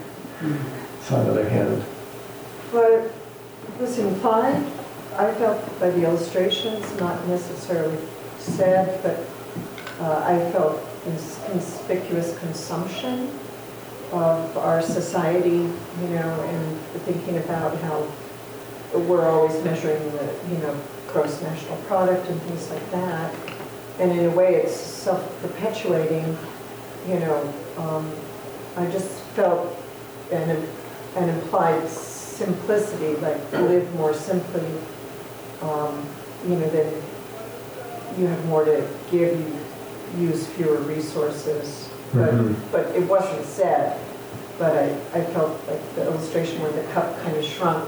Speaker 1: So on the other hand.
Speaker 20: What was implied, I felt by the illustrations, not necessarily said, but I felt conspicuous consumption of our society, and thinking about how we're always measuring the, gross national product and things like that. And in a way, it's self-perpetuating, I just felt an implied simplicity, like live more simply, then you have more to give, you use fewer resources. But it wasn't said, but I felt like the illustration where the cup kind of shrunk,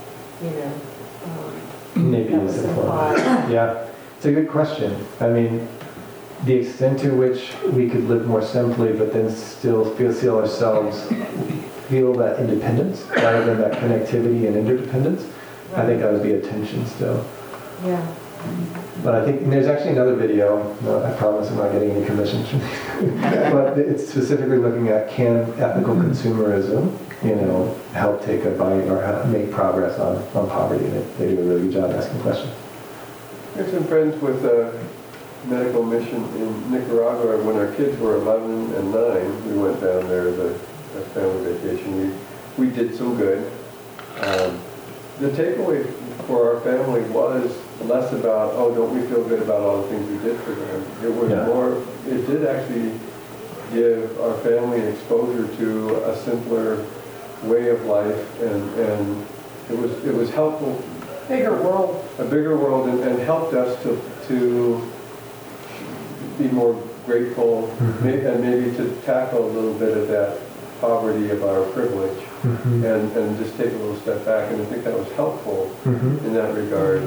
Speaker 1: maybe
Speaker 20: that
Speaker 1: it's
Speaker 20: was
Speaker 1: implied.
Speaker 20: implied.
Speaker 1: Yeah, it's a good question. The extent to which we could live more simply, but then still feel ourselves feel that independence rather than that connectivity and interdependence. I think that would be a tension still.
Speaker 20: Yeah.
Speaker 1: But I think there's actually another video. No, I promise I'm not getting any commissions from but it's specifically looking at can ethical consumerism, help take a bite or help make progress on poverty. And they do a really good job asking questions.
Speaker 10: I have some friends with a medical mission in Nicaragua. When our kids were 11 and 9, we went down there as a family vacation. We did some good. The takeaway for our family was less about, don't we feel good about all the things we did for them. It was more, it did actually give our family exposure to a simpler way of life, and it was helpful.
Speaker 20: Bigger world.
Speaker 10: A bigger world, and helped us to be more grateful, and maybe to tackle a little bit of that poverty of our privilege, and just take a little step back. And I think that was helpful in that regard.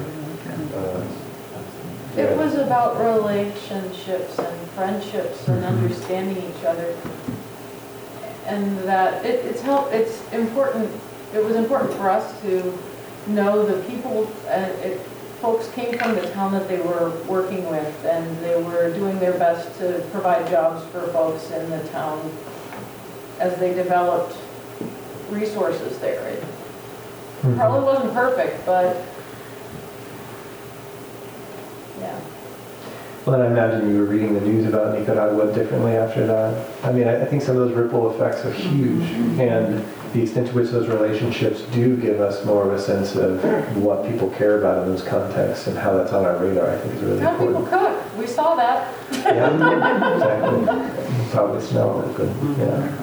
Speaker 12: It was about relationships and friendships and understanding each other, and that it's important. It was important for us to know the people. Folks came from the town that they were working with, and they were doing their best to provide jobs for folks in the town as they developed resources there. Probably wasn't perfect, but, yeah.
Speaker 1: Well, and I imagine you were reading the news about Nicaragua differently after that. I mean, I think some of those ripple effects are huge, and the extent to which those relationships do give us more of a sense of what people care about in those contexts and how that's on our radar, I think is really
Speaker 12: How people
Speaker 1: important.
Speaker 12: cook, we saw that.
Speaker 1: Yeah, exactly. You probably smell it, but yeah.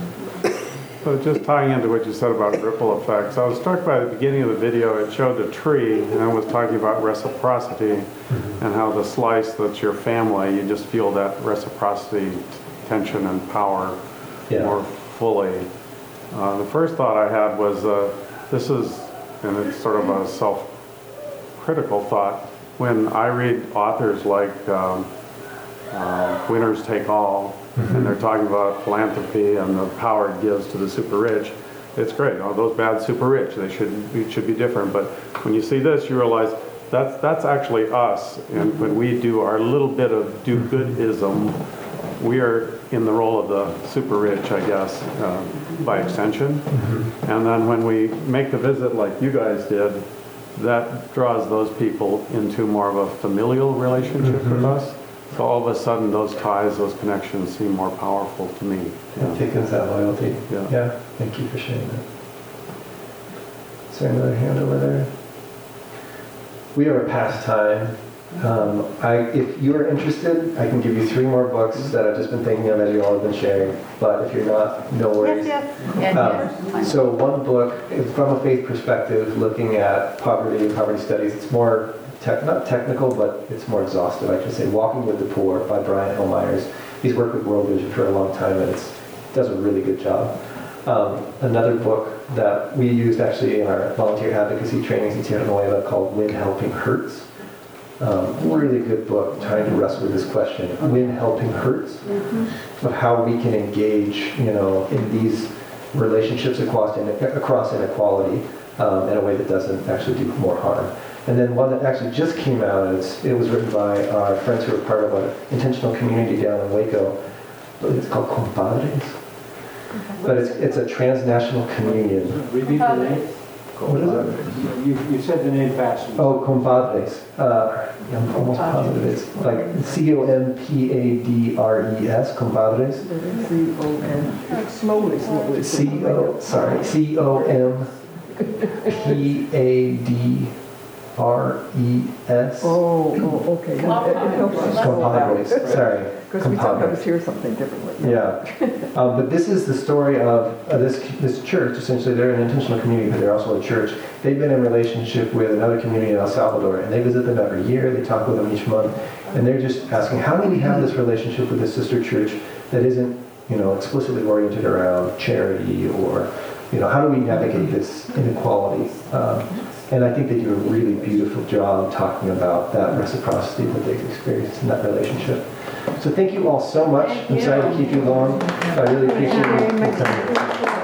Speaker 2: So just tying into what you said about ripple effects, I was struck by the beginning of the video, it showed a tree and it was talking about reciprocity and how the slice that's your family, you just feel that reciprocity, tension and power more fully. The first thought I had was this is, and it's sort of a self-critical thought, when I read authors like Winners Take All, and they're talking about philanthropy and the power it gives to the super rich. It's great. Oh, those bad super rich, it should be different. But when you see this, you realize that's actually us. And when we do our little bit of do-goodism, we are in the role of the super rich, I guess, by extension. And then when we make the visit like you guys did, that draws those people into more of a familial relationship with us. So all of a sudden, those ties, those connections seem more powerful to me.
Speaker 1: It thickens that loyalty. Yeah. Thank you for sharing that. Is there another hand over there? We are past time. If you are interested, I can give you 3 more books that I've just been thinking of as you all have been sharing. But if you're not, no worries. So one book is from a faith perspective, looking at poverty and poverty studies. It's more not technical, but it's more exhaustive, I should say. Walking with the Poor by Brian L. Myers. He's worked with World Vision for a long time, and it does a really good job. Another book that we used actually in our volunteer advocacy trainings in Tierra Nueva called When Helping Hurts. Really good book trying to wrestle with this question, when helping hurts, of how we can engage, in these relationships across inequality in a way that doesn't actually do more harm. And then one that actually just came out, it was written by our friends who are part of an intentional community down in Waco. It's called Compadres. But it's a transnational communion.
Speaker 21: Repeat the name.
Speaker 1: What is it?
Speaker 21: You said the name fast.
Speaker 1: Oh, Compadres. I'm almost positive it's like Compadres, Compadres.
Speaker 3: Slowly.
Speaker 1: Compadres.
Speaker 3: Oh, okay.
Speaker 1: Compadres, sorry.
Speaker 3: Because we sometimes hear something differently.
Speaker 1: Yeah. But this is the story of this church. Essentially, they're an intentional community, but they're also a church. They've been in relationship with another community in El Salvador, and they visit them every year. They talk with them each month. And they're just asking, how do we have this relationship with this sister church that isn't, explicitly oriented around charity or, how do we navigate this inequality? And I think they do a really beautiful job talking about that reciprocity that they've experienced in that relationship. So thank you all so much. I'm sorry to keep you long. I really appreciate you coming.